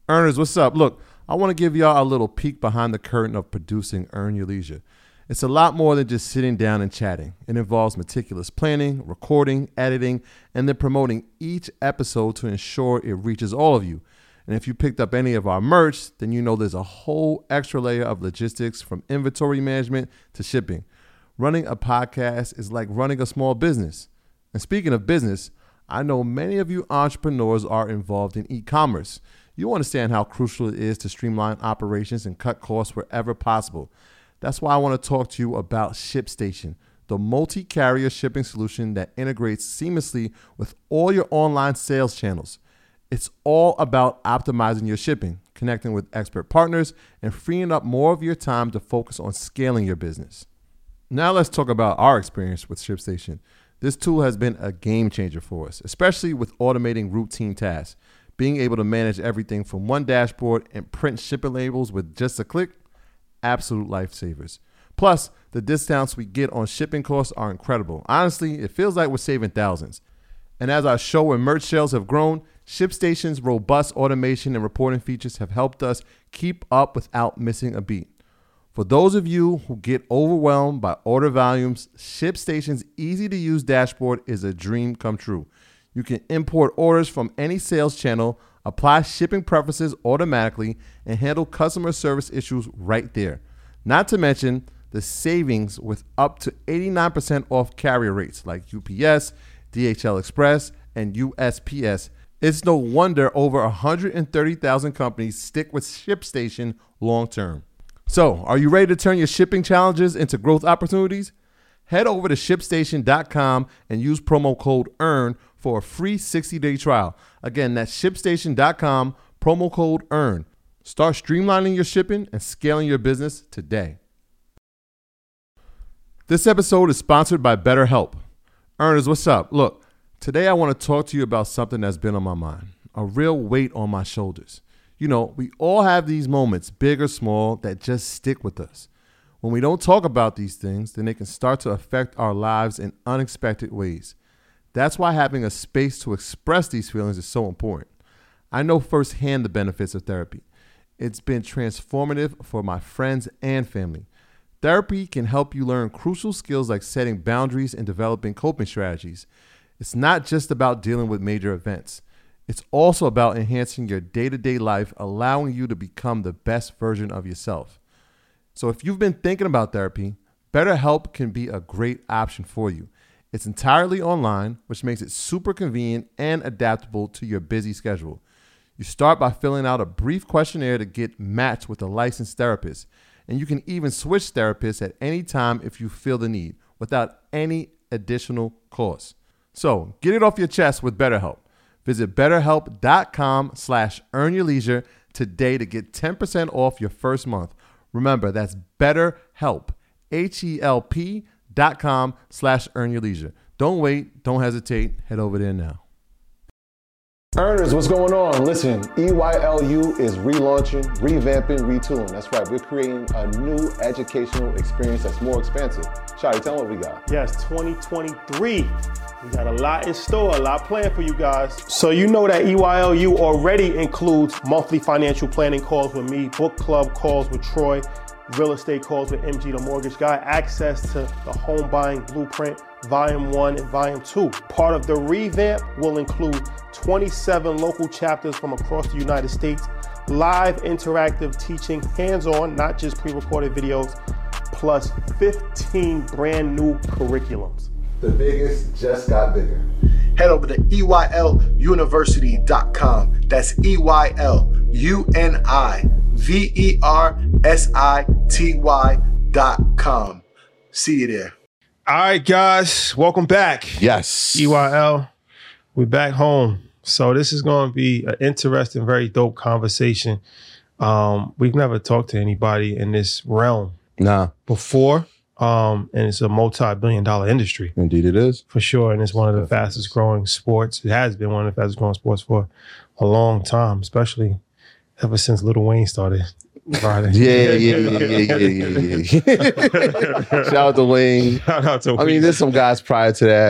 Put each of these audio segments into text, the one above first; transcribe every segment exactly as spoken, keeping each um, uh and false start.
Earners, what's up? Look, I want to give y'all a little peek behind the curtain of producing Earn Your Leisure. It's a lot more than just sitting down and chatting. It involves meticulous planning, recording, editing, and then promoting each episode to ensure it reaches all of you. And if you picked up any of our merch, then you know there's a whole extra layer of logistics from inventory management to shipping. Running a podcast is like running a small business. And speaking of business, I know many of you entrepreneurs are involved in e-commerce. You understand how crucial it is to streamline operations and cut costs wherever possible. That's why I want to talk to you about ShipStation, the multi-carrier shipping solution that integrates seamlessly with all your online sales channels. It's all about optimizing your shipping, connecting with expert partners, and freeing up more of your time to focus on scaling your business. Now let's talk about our experience with ShipStation. This tool has been a game changer for us, especially with automating routine tasks. Being able to manage everything from one dashboard and print shipping labels with just a click, absolute lifesavers. Plus, the discounts we get on shipping costs are incredible. Honestly, it feels like we're saving thousands. And as our show and merch sales have grown, ShipStation's robust automation and reporting features have helped us keep up without missing a beat. For those of you who get overwhelmed by order volumes, ShipStation's easy-to-use dashboard is a dream come true. You can import orders from any sales channel, apply shipping preferences automatically, and handle customer service issues right there. Not to mention the savings with up to eighty-nine percent off carrier rates like U P S, D H L Express, and U S P S. It's no wonder over one hundred thirty thousand companies stick with ShipStation long term. So, are you ready to turn your shipping challenges into growth opportunities? Head over to ship station dot com and use promo code EARN for a free sixty-day trial. Again, that's ship station dot com, promo code EARN. Start streamlining your shipping and scaling your business today. This episode is sponsored by BetterHelp. Earners, what's up? Look, today I want to talk to you about something that's been on my mind, a real weight on my shoulders. You know, we all have these moments, big or small, that just stick with us. When we don't talk about these things, then they can start to affect our lives in unexpected ways. That's why having a space to express these feelings is so important. I know firsthand the benefits of therapy. It's been transformative for my friends and family. Therapy can help you learn crucial skills like setting boundaries and developing coping strategies. It's not just about dealing with major events. It's also about enhancing your day-to-day life, allowing you to become the best version of yourself. So if you've been thinking about therapy, BetterHelp can be a great option for you. It's entirely online, which makes it super convenient and adaptable to your busy schedule. You start by filling out a brief questionnaire to get matched with a licensed therapist, and you can even switch therapists at any time if you feel the need, without any additional cost. So get it off your chest with BetterHelp. Visit betterhelp dot com slash earn your leisure today to get ten percent off your first month. Remember, that's BetterHelp, H E L P dot com slash earn your leisure. Don't wait. Don't hesitate. Head over there now. Earners, what's going on? Listen, E Y L U is relaunching, revamping, retooling. That's right. We're creating a new educational experience that's more expansive. Shawty, tell them what we got. Yes, twenty twenty-three. We got a lot in store, a lot planned for you guys. So you know that E Y L U already includes monthly financial planning calls with me, book club calls with Troy, real estate calls with M G the Mortgage Guy, access to the Home Buying Blueprint, Volume one and Volume two. Part of the revamp will include twenty-seven local chapters from across the United States, live interactive teaching, hands-on, not just pre-recorded videos, plus fifteen brand new curriculums. The biggest just got bigger. Head over to E Y L university dot com. That's E Y L U N I V E R S I T Y dot com. See you there. All right, guys, welcome back. Yes. E Y L, we're back home. So this is going to be an interesting, very dope conversation. Um, we've never talked to anybody in this realm Nah. before, um, and it's a multi-billion dollar industry. Indeed it is. For sure, and it's one of the fastest growing sports. It has been one of the fastest growing sports for a long time, especially ever since Lil Wayne started. Friday. Yeah, yeah, yeah, yeah, yeah, yeah. Shout out to Wayne. Shout out to I mean, there's some guys prior to that.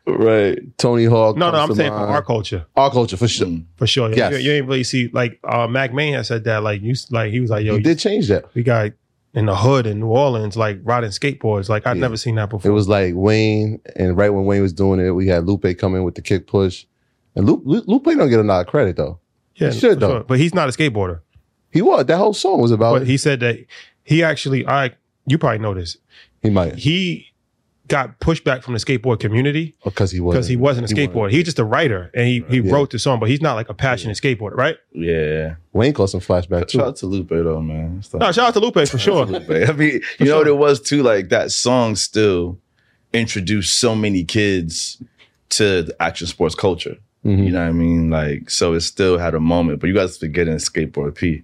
Right. Tony Hawk. No, no, comes I'm to saying for mind. our culture. Our culture, for sure. For sure. Yes. You, you ain't really see, like, uh, Mac Main has said that, like, you, like he was like, yo, He did change that. we got in the hood in New Orleans, like, riding skateboards. Like, I'd Yeah. never seen that It before. was like Wayne, and right when Wayne was doing it, we had Lupe come in with the kick push. And Lupe, Lupe don't get a lot of credit, though. yeah, he should, for though. sure. But he's not a skateboarder. He was. That whole song was about But he said that he actually, I, you probably know this, He might. he got pushback from the skateboard community Because he wasn't. because he wasn't a he skateboarder. He was just a writer and he, he Yeah. wrote the song, but he's not like a passionate skateboarder, right? Yeah. Wayne caused some flashback, too. Shout out to Lupe though, man. Stuff. No, shout out to Lupe for sure. Lupe. I mean, you know what it was too? Like that song still introduced so many kids to the action sports culture. Mhm. You know what I mean? Like, so it still had a moment, but you guys forgetting Skateboard P.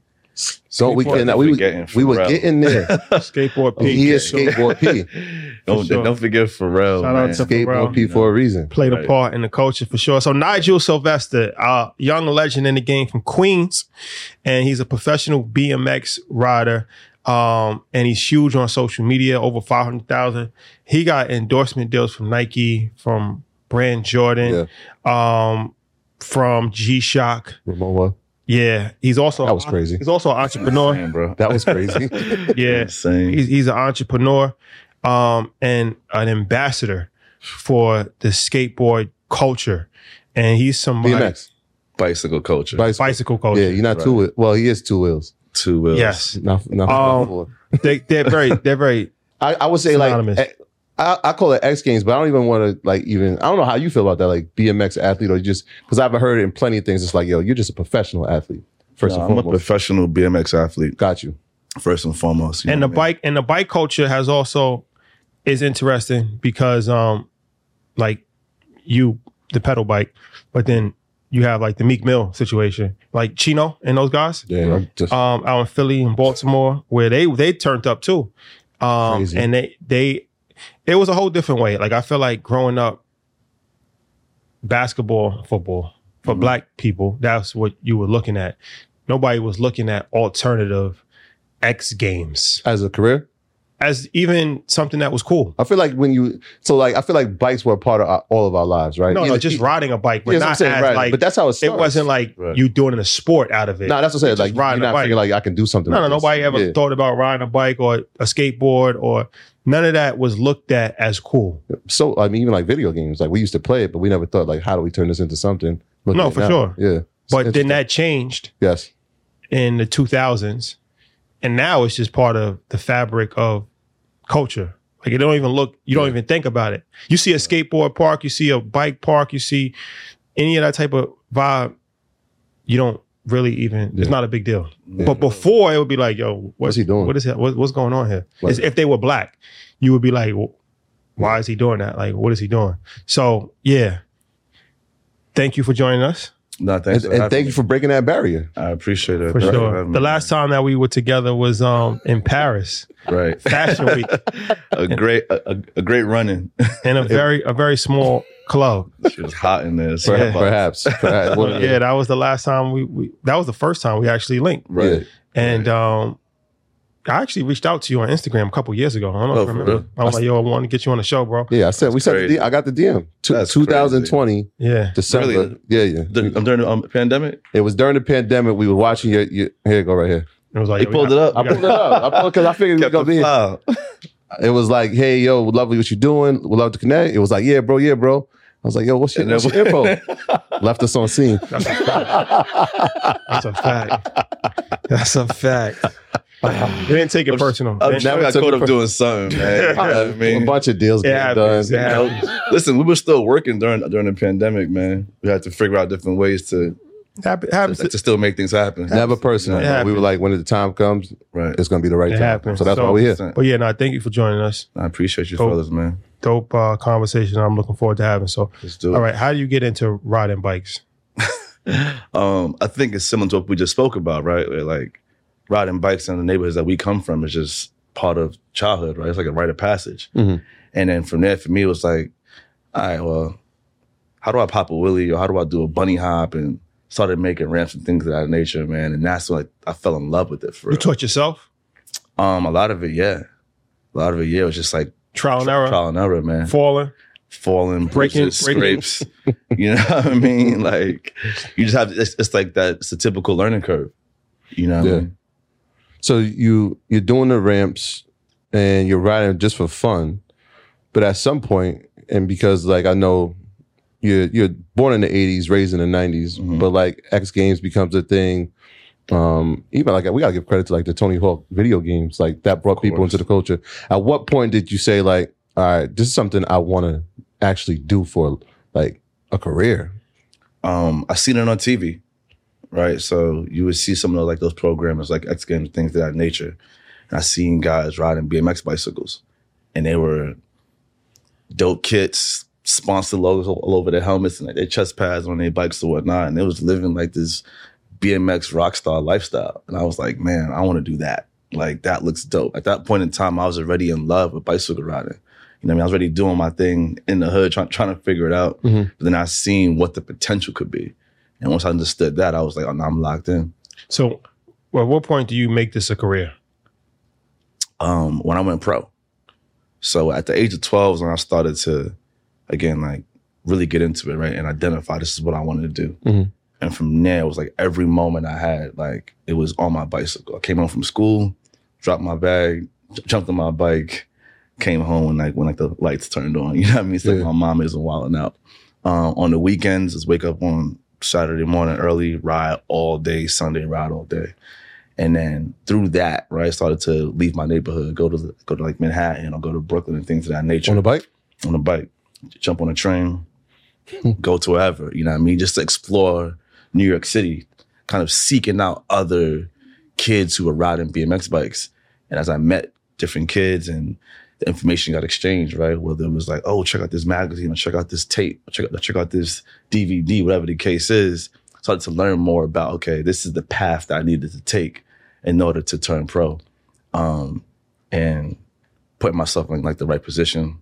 So we Skateboard can, we, forgetting we were Pharrell. getting there. Skateboard P. He is Skateboard P. Don't, sure. don't forget Pharrell. Shout out man. to Skateboard P for a reason. Played a Right. part in the culture for sure. So Nigel Sylvester, a young legend in the game from Queens, and he's a professional B M X rider. Um, and he's huge on social media, over five hundred thousand. He got endorsement deals from Nike, from Brand Jordan, um, from G-Shock. Ramoa. Yeah, he's also That was crazy. He's also an entrepreneur. Man, bro. That was crazy. Yeah, Insane. he's, he's an entrepreneur um, and an ambassador for the skateboard culture, and he's somebody B M X. Bicycle culture. Bicycle. bicycle culture. Yeah, you're not two wheels. Well, he is two wheels. Two wheels. Yes, Not, not Um, four. they, they're very, they're very. I, I would say synonymous. like I, I call it X Games, but I don't even want to like even. I don't know how you feel about that, like B M X athlete, or you just because I've heard it in plenty of things. It's like, yo, you're just a professional athlete. First No, and I'm a foremost, professional B M X athlete, got you. first and foremost. you And know the what I mean? bike and the bike culture has also is interesting because um, like you the pedal bike, but then you have like the Meek Mill situation, like Chino and those guys. Yeah, I'm just um, out in Philly and Baltimore, where they they turned up too, um, Crazy. and they they it was a whole different way. Like I feel like growing up, basketball, football for Mm-hmm. black people, that's what you were looking at. Nobody was looking at alternative X Games as a career. as even something that was cool. I feel like when you so like I feel like bikes were a part of our, all of our lives, right? No, no, Either- just either- riding a bike, but Yeah, that's what I'm not saying, as right. like. But that's how it It starts. wasn't like Right. you doing a sport out of it. No, that's what I'm saying. Just Like you're riding a not bike. thinking like I can do something. No, like no, this. nobody ever Yeah. thought about riding a bike or a skateboard or none of that was looked at as cool. So I mean, even like video games, like we used to play it, but we never thought like, how do we turn this into something? Look No, at it for now. sure. Yeah, It's But then interesting. that changed yes, in the two thousands. And now it's just part of the fabric of culture. Like it don't even look, you don't even think about it. You see a skateboard park, you see a bike park, you see any of that type of vibe, you don't really even, it's Yeah. not a big deal. But before it would be like, yo, what, What's he doing? What is that? What, what's going on here? Like- It's- if they were black, you would be like, well, why is he doing that? Like, what is he doing? So yeah. Thank you for joining us. No, thanks and, for and having thank me. you for breaking that barrier. I appreciate it. For Thanks for sure. having The me. last time that we were together was um in Paris, right, Fashion Week, a great, a, a- a great running. in a very a very small club. She was hot in there. So Yeah. Perhaps, perhaps. Well, Yeah, that was the last time we, we that was the first time we actually linked. Right. And um I actually reached out to you on Instagram a couple years ago. I don't know Oh, if you for remember. real? I was like, yo, I want to get you on the show, bro. Yeah, I said we said the crazy. D- I got the D M. Two- That's twenty twenty Yeah. December. Really? Yeah, yeah. During, during the um, pandemic, It was during the pandemic. We were watching your, your here you go right here. It was like he yo, we pulled got- it up. I pulled it up. I pulled because I figured we were Kept gonna be the here. file. It was like, hey, yo, lovely what you're doing. Would love to connect. It was like, yeah, bro, yeah, bro. I was like, yo, what's your, And what's then- your info? Left us on scene. That's a fact. That's a fact. That's a fact. We didn't take it personal. I'm They- sure I got took caught it up for- doing something, man. You know what I A mean? bunch of deals It getting done. happens. It happens. Listen, we were still working during during the pandemic, man. We had to figure out different ways to Happen- happens. to, to still make things happen. Never personal. It but we happens. were like, when the time comes, Right. it's gonna be the right It time. happens. So that's So- why we're here. But yeah, no, thank you for joining us. I appreciate you, Cool. fellas, man. Dope uh, conversation I'm looking forward to having. So, Let's do it. all right, how do you get into riding bikes? Um, I think it's similar to what we just spoke about, right? Where like riding bikes in the neighborhoods that we come from is just part of childhood, right? It's like a rite of passage. Mhm. And then from there, for me, it was like, all right, well, how do I pop a wheelie or how do I do a bunny hop? And started making ramps and things of that nature, man. And that's when I, I fell in love with it for You real. taught yourself? Um, a lot of it, yeah. A lot of it, yeah. It was just like Trial and error? trial and error, man. Falling? falling, Breaking- bruises, breaking. scrapes. You know what I mean? Like, you just have, it's, it's like that, it's a typical learning curve. You know what Yeah. I mean? So you you're doing the ramps and you're riding just for fun, but at some point, and because like I know you're you're born in the eighties, raised in the nineties, Mhm. but like X Games becomes a thing. Um, even like we gotta give credit to like the Tony Hawk video games, like that brought people course. into the culture. At what point did you say like, all right, this is something I want to actually do for like a career? Um, I seen it on T V, right? So you would see some of those, like those programmers, like X Games, things of that nature. And I seen guys riding B M X bicycles, and they were dope kits, sponsored logos all all over their helmets and like their chest pads on their bikes or whatnot. And they was living like this B M X rock star lifestyle. And I was like, man, I want to do that. Like, that looks dope. At that point in time, I was already in love with bicycle riding. You know what I mean? I was already doing my thing in the hood, trying, trying to figure it out. Mhm. But then I seen what the potential could be. And once I understood that, I was like, oh, no, I'm locked in. So, well, at what point do you make this a career? Um, when I went pro. So at the age of twelve is when I started to, again, like really get into it, right? And identify this is what I wanted to do. Mhm. And from there, it was like every moment I had, like it was on my bicycle. I came home from school, dropped my bag, j- jumped on my bike, came home when like when like the lights turned on. You know what I mean? It's like Yeah. my mom isn't wilding out. Um, on the weekends, just wake up on Saturday morning early, ride all day, Sunday, ride all day. And then through that, right, I started to leave my neighborhood, go to the, go to like Manhattan or go to Brooklyn and things of that nature. On the bike? On a bike, jump on a train, go to wherever, you know what I mean? Just to explore New York City, kind of seeking out other kids who were riding B M X bikes. And as I met different kids and the information got exchanged, right? Whether it was like, oh, check out this magazine or check out this tape, or check out, check out this D V D, whatever the case is, started to learn more about, okay, this is the path that I needed to take in order to turn pro. Um, and putting myself in like the right position.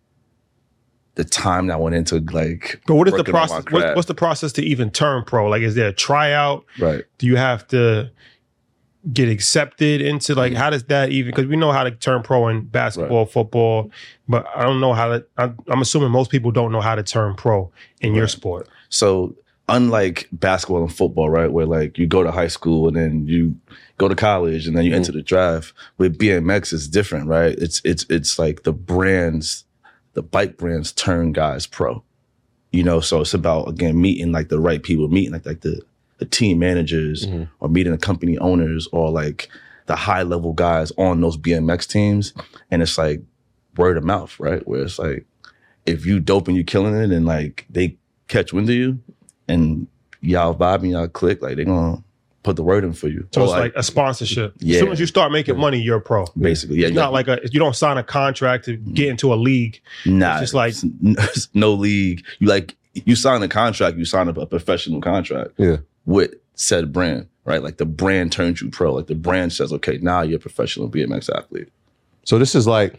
The time that went into like, But what is the working on my process? What, craft. what's the process to even turn pro? Like, is there a tryout? Right. Do you have to get accepted into like, how does that even, because we know how to turn pro in basketball, football, but I don't know how to, I'm, I'm assuming most people don't know how to turn pro in your Right. sport. So unlike basketball and football, right, where like you go to high school and then you go to college and then you enter the draft, with B M X it's different, right? It's it's it's like the brands, the bike brands turn guys pro. You know, so it's about again meeting like the right people, meeting like like the the team managers or meeting the company owners or like the high level guys on those B M X teams. And it's like word of mouth, right? Where it's like if you dope and you killing it and like they catch wind of you and y'all vibe and y'all click, like they're gonna put the word in for you. So Or it's like, a sponsorship. Yeah. As soon as you start making money, you're a pro. basically, yeah. It's not like a, you don't sign a contract to get into a league. nah, it's just like- it's no league. You like you sign a contract, you sign a, a professional contract Yeah. with said brand, right? Like the brand turns you pro. Like the brand says, okay, now you're a professional B M X athlete. So this is like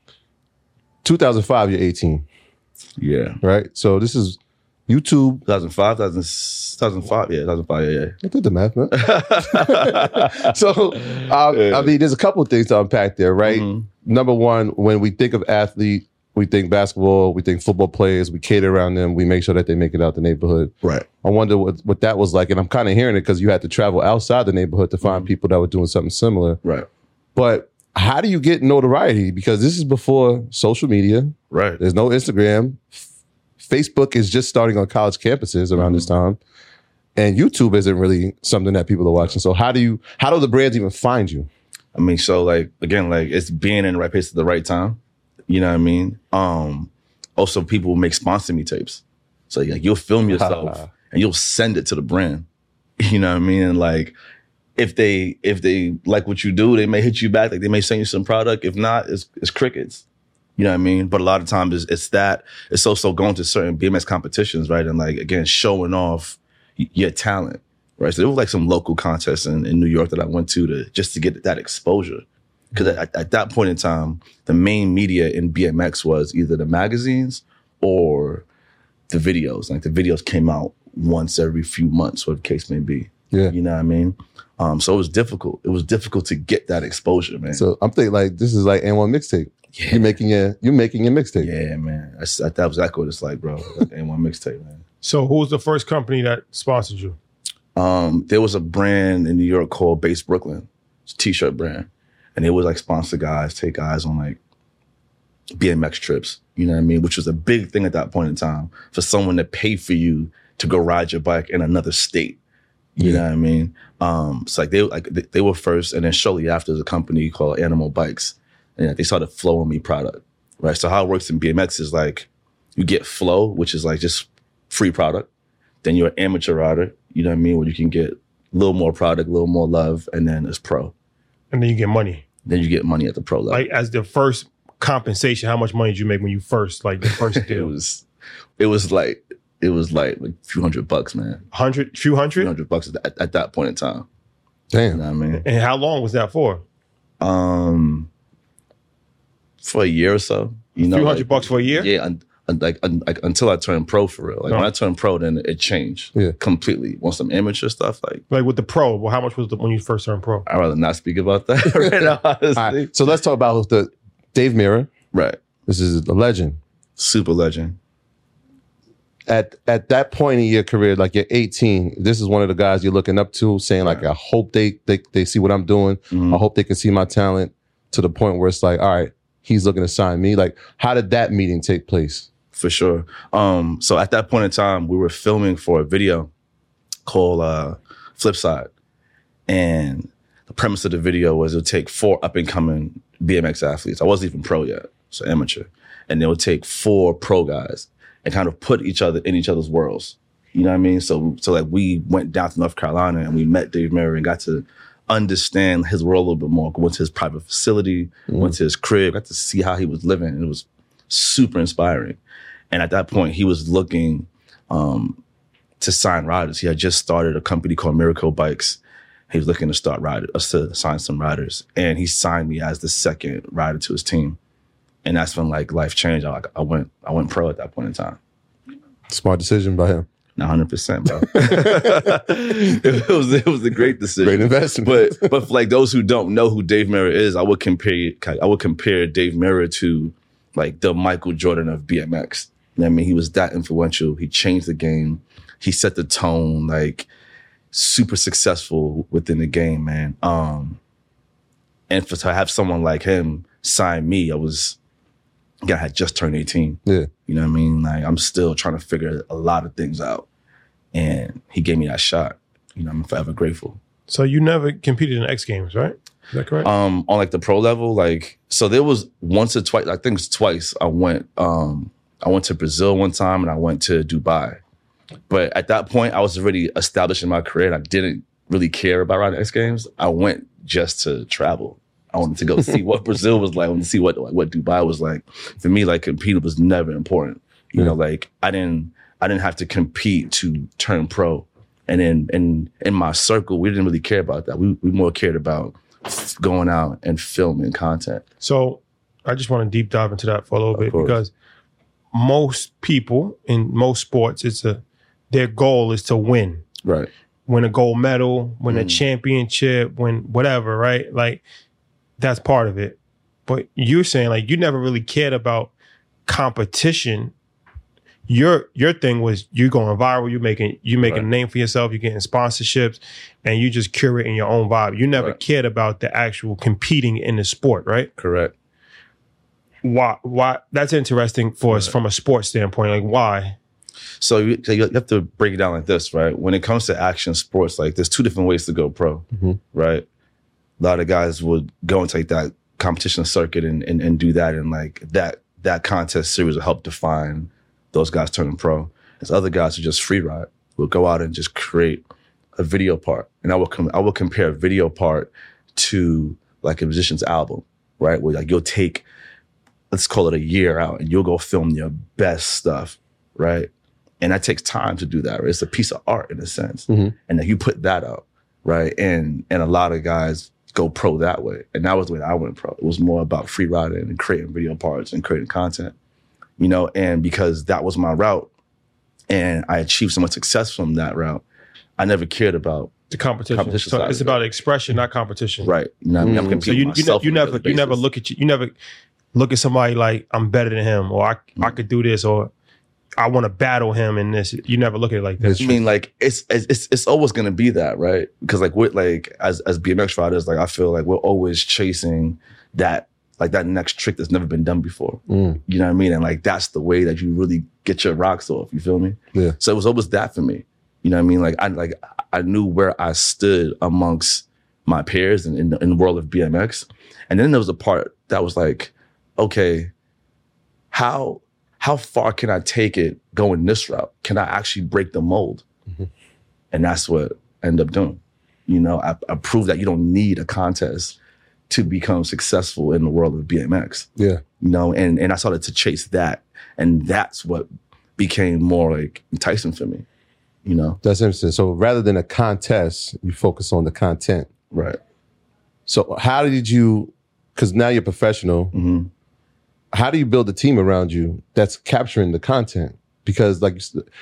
two thousand five, you're eighteen, Yeah. right? So this is YouTube. two thousand five, two thousand, two thousand five, yeah, two thousand five, yeah, I did the math, man. so, uh, Yeah. I mean, there's a couple of things to unpack there, right? Mhm. Number one, when we think of athlete, we think basketball, we think football players, we cater around them, we make sure that they make it out the neighborhood. yeah. Right. I wonder what, what that was like. And I'm kind of hearing it because you had to travel outside the neighborhood to find people that were doing something similar. Right. But how do you get notoriety? Because this is before social media. Right. There's no Instagram. Facebook is just starting on college campuses around this time. And YouTube isn't really something that people are watching. So how do you, how do the brands even find you? I mean, so like again, like it's being in the right place at the right time. You know what I mean? Um, also people make sponsor me tapes. So like you'll film yourself and you'll send it to the brand. You know what I mean? And like if they if they like what you do, they may hit you back. Like they may send you some product. If not, it's it's crickets. You know what I mean? But a lot of times it's, it's that. It's also going to certain B M X competitions, right? And like again, showing off y- your talent. Right. So there was like some local contests in, in New York that I went to to just to get that exposure. Because at, at that point in time, the main media in B M X was either the magazines or the videos. Like the videos came out once every few months, whatever the case may be. Yeah. You know what I mean? Um, so it was difficult. It was difficult to get that exposure, man. So I'm thinking like, this is like N one mixtape. Yeah. You making your you making your mixtape. Yeah, man. That's, that, that was exactly what it's like, bro. Like A one mixtape, man. So who was the first company that sponsored you? Um, there was a brand in New York called Base Brooklyn. It's a t-shirt brand. And they would like sponsor guys, take guys on like B M X trips, you know what I mean? Which was a big thing at that point in time for someone to pay for you to go ride your bike in another state. You yeah. know what I mean? Um, so like they like they, they were first, and then shortly after there's a company called Animal Bikes. And they started flowing me product, right? So how it works in B M X is like you get flow, which is like just free product. Then you're an amateur rider, you know what I mean? Where you can get a little more product, a little more love, and then it's pro. And then you get money. Then you get money at the pro level. Like as the first compensation, how much money did you make when you first, like the first deal? it was, it was like, it was like, like a few hundred bucks, man. Hundred, few hundred? Few hundred bucks at, at that point in time. Damn. You know what I mean? And how long was that for? Um, for a year or so. You know, a few hundred like, bucks for a year? Yeah, un, un, like, un, like until I turned pro for real. Like No. when I turned pro, then it changed Yeah. completely. Want some amateur stuff? Like Like with the pro, well, how much was the when you first turned pro? I'd rather not speak about that right now, honestly. All right. So let's talk about the Dave Mirra. Right. This is a legend. Super legend. At at that point in your career, like you're eighteen, this is one of the guys you're looking up to, saying like, I hope they they they see what I'm doing. Mhm. I hope they can see my talent, to the point where it's like, all right, he's looking to sign me. Like, how did that meeting take place? For sure. Um, so at that point in time, we were filming for a video called uh, Flipside. And the premise of the video was it would take four up-and-coming B M X athletes. I wasn't even pro yet, so amateur. And they would take four pro guys and kind of put each other in each other's worlds. You know what I mean? So, so like we went down to North Carolina and we met Dave Mirra and got to understand his world a little bit more. Went to his private facility, mm-hmm. went to his crib, got to see how he was living. And it was super inspiring. And at that point, he was looking um, to sign riders. He had just started a company called Miracle Bikes. He was looking to start riders, us to sign some riders. And he signed me as the second rider to his team. And that's when like life changed. I, like, I went I went pro at that point in time. Smart decision by him. one hundred percent, bro. it was it was a great decision. Great investment. But but for like those who don't know who Dave Mirra is, I would compare I would compare Dave Mirra to like the Michael Jordan of B M X. You know what I mean? He was that influential. He changed the game. He set the tone, like super successful within the game, man. Um, and for to have someone like him sign me, I was yeah, I had just turned eighteen. Yeah. You know what I mean? Like I'm still trying to figure a lot of things out. And he gave me that shot. You know, I'm forever grateful. So you never competed in X Games, right? Is that correct? Um, on like the pro level, like so there was once or twice, I think it's twice I went um I went to Brazil one time and I went to Dubai. But at that point I was already established in my career and I didn't really care about riding X Games. I went just to travel. I wanted to go see what Brazil was like. I wanted to see what what Dubai was like. For me, like competing was never important. You Yeah. know, like I didn't I didn't have to compete to turn pro. And in in in my circle, we didn't really care about that. We we more cared about going out and filming content. So I just want to deep dive into that for a little Of bit course. because most people in most sports, it's a their goal is to win. Right. Win a gold medal, win a Mm. championship, win whatever, right? Like that's part of it. But you're saying like you never really cared about competition. Your your thing was you going viral, you making you making Right. a name for yourself, you're getting sponsorships, and you just curating your own vibe. You never Right. cared about the actual competing in the sport, right? Correct. Why? Why? That's interesting for us from a sports standpoint. Like, why? So you, so you have to break it down like this, right? When it comes to action sports, like there's two different ways to go pro, Mhm. right? A lot of guys would go and take that competition circuit and, and and do that, and like that that contest series will help define those guys turning pro. There's other guys who just free ride, will go out and just create a video part, and I will com- I will compare a video part to like a musician's album, right? Where like you'll take, let's call it a year out, and you'll go film your best stuff, right? And that takes time to do that, right? It's a piece of art in a sense. Mhm. And then you put that out, right? And and a lot of guys go pro that way. And that was the way I went pro. It was more about free riding and creating video parts and creating content, you know? And because that was my route and I achieved so much success from that route, I never cared about, The competition. Competition so side it's of it. about expression, not competition. right? You know what I mean? I'm Mm. competing So you with you, ne- myself you on a never daily you never basis. look at you you never look at somebody like I'm better than him, or I mm. I could do this, or I want to battle him in this. You never look at it like this. I mean, like it's it's it's always gonna be that, right? Because like we're like as as B M X riders, like I feel like we're always chasing that like that next trick that's never been done before. Mm. You know what I mean? And like that's the way that you really get your rocks off. You feel me? Yeah. So it was always that for me. You know what I mean? Like I like I knew where I stood amongst my peers in, in, in the world of B M X. And then there was a part that was like, okay, how how far can I take it going this route? Can I actually break the mold? Mm-hmm. And that's what I ended up doing. You know, I, I proved that you don't need a contest to become successful in the world of B M X. Yeah. You know, and, and I started to chase that. And that's what became more like enticing for me. You know? That's interesting. So rather than a contest, you focus on the content. Right. So how did you, because now you're professional, mm-hmm. how do you build a team around you that's capturing the content? Because like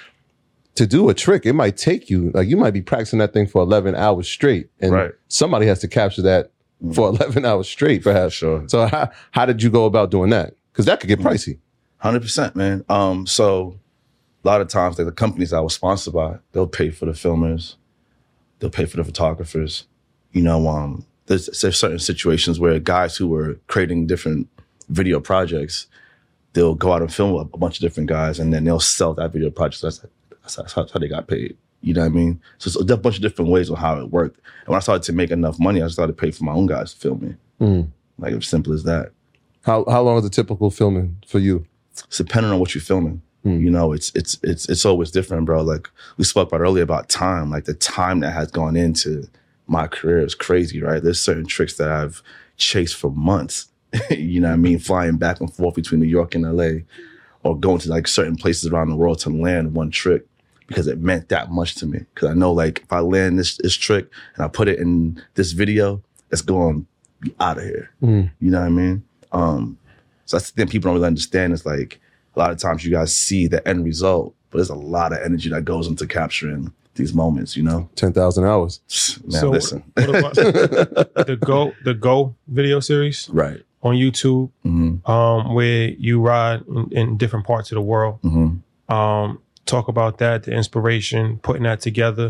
to do a trick, it might take you, like you might be practicing that thing for eleven hours straight. And right. somebody has to capture that mm-hmm. for eleven hours straight, perhaps. Sure. So how, how did you go about doing that? Because that could get pricey. one hundred percent, man. Um, so a lot of times, like the companies I was sponsored by, they'll pay for the filmers, they'll pay for the photographers. You know, um, there's, there's certain situations where guys who were creating different video projects, they'll go out and film a, a bunch of different guys, and then they'll sell that video project. So that's, that's, that's, how, that's how they got paid. You know what I mean? So it's a bunch of different ways on how it worked. And when I started to make enough money, I started to pay for my own guys to film me. Mm. Like, it was simple as that. How how long is a typical filming for you? It's depending on what you're filming. Mm. You know, it's it's it's it's always different, bro. Like we spoke about earlier about time. Like the time that has gone into my career is crazy, right? There's certain tricks that I've chased for months. You know what I mean? Flying back and forth between New York and L A, or going to like certain places around the world to land one trick because it meant that much to me. Because I know like if I land this this trick and I put it in this video, it's going to be out of here. Mm. You know what I mean? Um, so that's the thing people don't really understand is like a lot of times you guys see the end result, but there's a lot of energy that goes into capturing these moments, you know? ten thousand hours. Man, so listen. What about the Go, the Go video series? Right. On YouTube, mm-hmm. um, where you ride in, in different parts of the world. Mm-hmm. Um, talk about that, the inspiration, putting that together,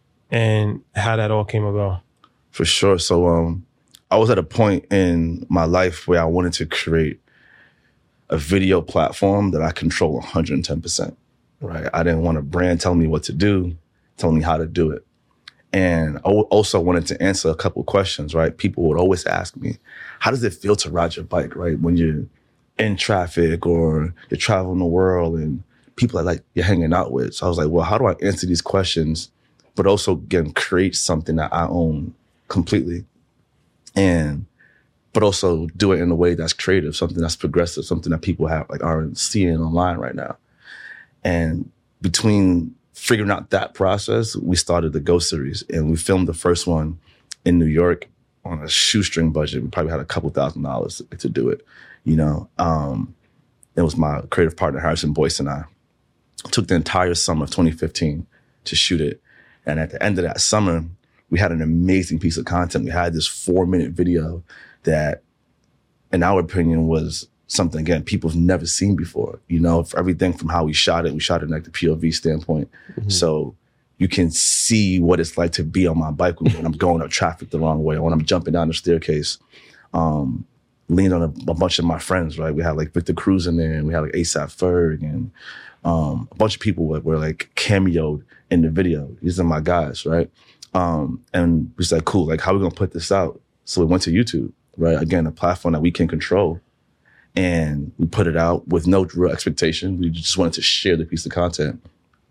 and how that all came about. For sure. So um, I was at a point in my life where I wanted to create a video platform that I control one hundred ten percent, right? I didn't want a brand telling me what to do, telling me how to do it. And I also wanted to answer a couple of questions, right? People would always ask me, how does it feel to ride your bike, right? When you're in traffic or you're traveling the world and people are like you're hanging out with. So I was like, well, how do I answer these questions, but also again, create something that I own completely and, but also do it in a way that's creative, something that's progressive, something that people have like aren't seeing online right now. And between figuring out that process, we started the Go series and we filmed the first one in New York on a shoestring budget. We probably had a couple thousand dollars to do it. You know, um, it was my creative partner, Harrison Boyce, and I took the entire summer of twenty fifteen to shoot it. And at the end of that summer, we had an amazing piece of content. We had this four minute video that, in our opinion, was something, again, people have never seen before. You know, for everything from how we shot it, we shot it in like the P O V standpoint. Mm-hmm. So you can see what it's like to be on my bike when I'm going up traffic the wrong way, or when I'm jumping down the staircase. Um, leaned on a, a bunch of my friends, right? We had like Victor Cruz in there, and we had like ASAP Ferg, and um, a bunch of people were, were like cameoed in the video. These are my guys, right? Um, and we said, cool, like how are we gonna put this out? So we went to YouTube, right? Again, a platform that we can control. And we put it out with no real expectation. We just wanted to share the piece of content.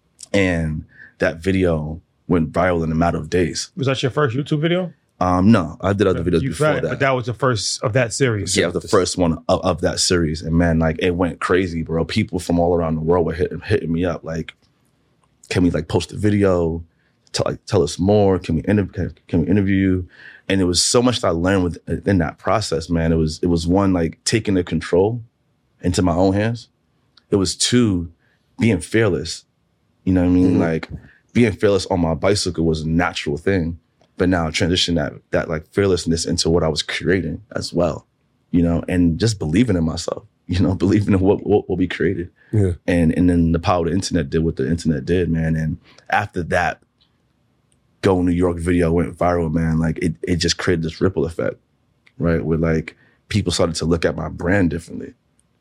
And that video went viral in a matter of days. Was that your first YouTube video? Um, no, I did other videos you before had, that. But that was the first of that series. Yeah, the first one of, of that series. And man, like it went crazy, bro. People from all around the world were hitting, hitting me up. Like, can we like post a video? Tell, like, tell us more. Can we, inter- can, can we interview you? And it was so much that I learned within that process, man. It was, it was one, like taking the control into my own hands. It was two, being fearless. You know what I mean? Mm-hmm. Like being fearless on my bicycle was a natural thing, but now transition that, that like fearlessness into what I was creating as well. you know, and just believing in myself, you know, believing in what, what, what we created. Yeah. And, and then the power of the internet did what the internet did, man. And after that, Go New York video went viral, man. Like it, it just created this ripple effect, right? Where like people started to look at my brand differently.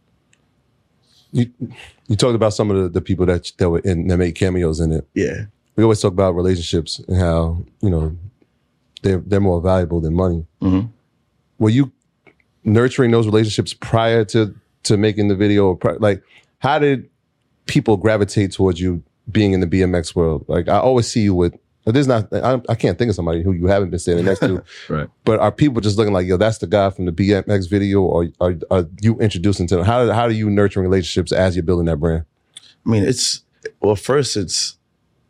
You you talked about some of the, the people that that were in that made cameos in it. Yeah. We always talk about relationships and how, you know, they're they're more valuable than money. Mm-hmm. Were you nurturing those relationships prior to to making the video? Or pri- like, how did people gravitate towards you being in the B M X world? Like, I always see you with. There's not. I, I can't think of somebody who you haven't been standing next to. Right. But are people just looking like, yo, that's the guy from the B M X video, or are, are you introducing to them? How how do you nurture relationships as you're building that brand? I mean, it's well. First, it's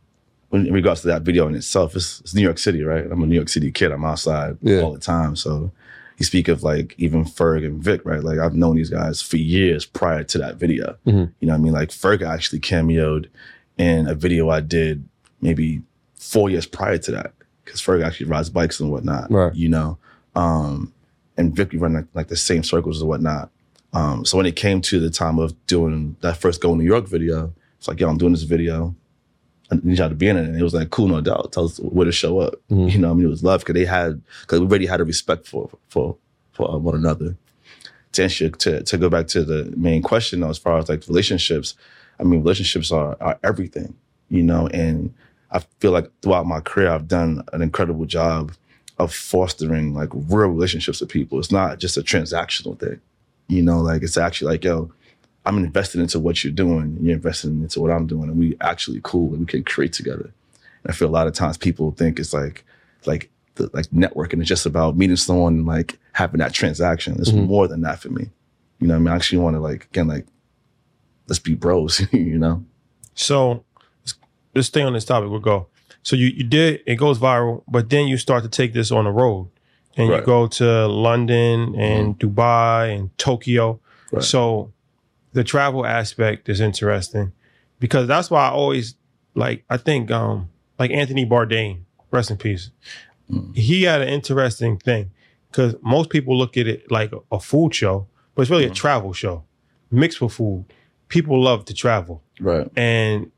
in regards to that video in itself. It's, it's New York City, right? I'm a New York City kid. I'm outside Yeah. all the time. So you speak of like even Ferg and Vic, right? Like I've known these guys for years prior to that video. Mm-hmm. You know what I mean? Like Ferg actually cameoed in a video I did maybe four years prior to that, because Ferg actually rides bikes and whatnot, right. you know? Um, and Vic, we run like, like the same circles and whatnot. Um, so when it came to the time of doing that first Go New York video, it's like, yo, I'm doing this video. I need y'all to be in it. And it was like, cool, no doubt. Tell us where to show up. Mm-hmm. You know what I mean? It was love because they had, because we already had a respect for for for uh, one another. To answer your, to, to go back to the main question though, as far as like relationships, I mean, relationships are, are everything, you know? And I feel like throughout my career, I've done an incredible job of fostering like real relationships with people. It's not just a transactional thing, you know, like it's actually like, yo, I'm invested into what you're doing. You're invested into what I'm doing, and we actually cool and we can create together. And I feel a lot of times people think it's like, like, the, like networking is just about meeting someone and like having that transaction. It's mm-hmm. more than that for me. You know what I mean? I actually want to like, again, like, let's be bros, you know? So let's stay on this topic. We'll go. So you, you did, it goes viral, but then you start to take this on the road and right. you go to London and mm-hmm. Dubai and Tokyo. Right. So the travel aspect is interesting because that's why I always like, I think um, like Anthony Bourdain, rest in peace. Mm-hmm. He had an interesting thing because most people look at it like a, a food show, but it's really mm-hmm. a travel show mixed with food. People love to travel. Right. And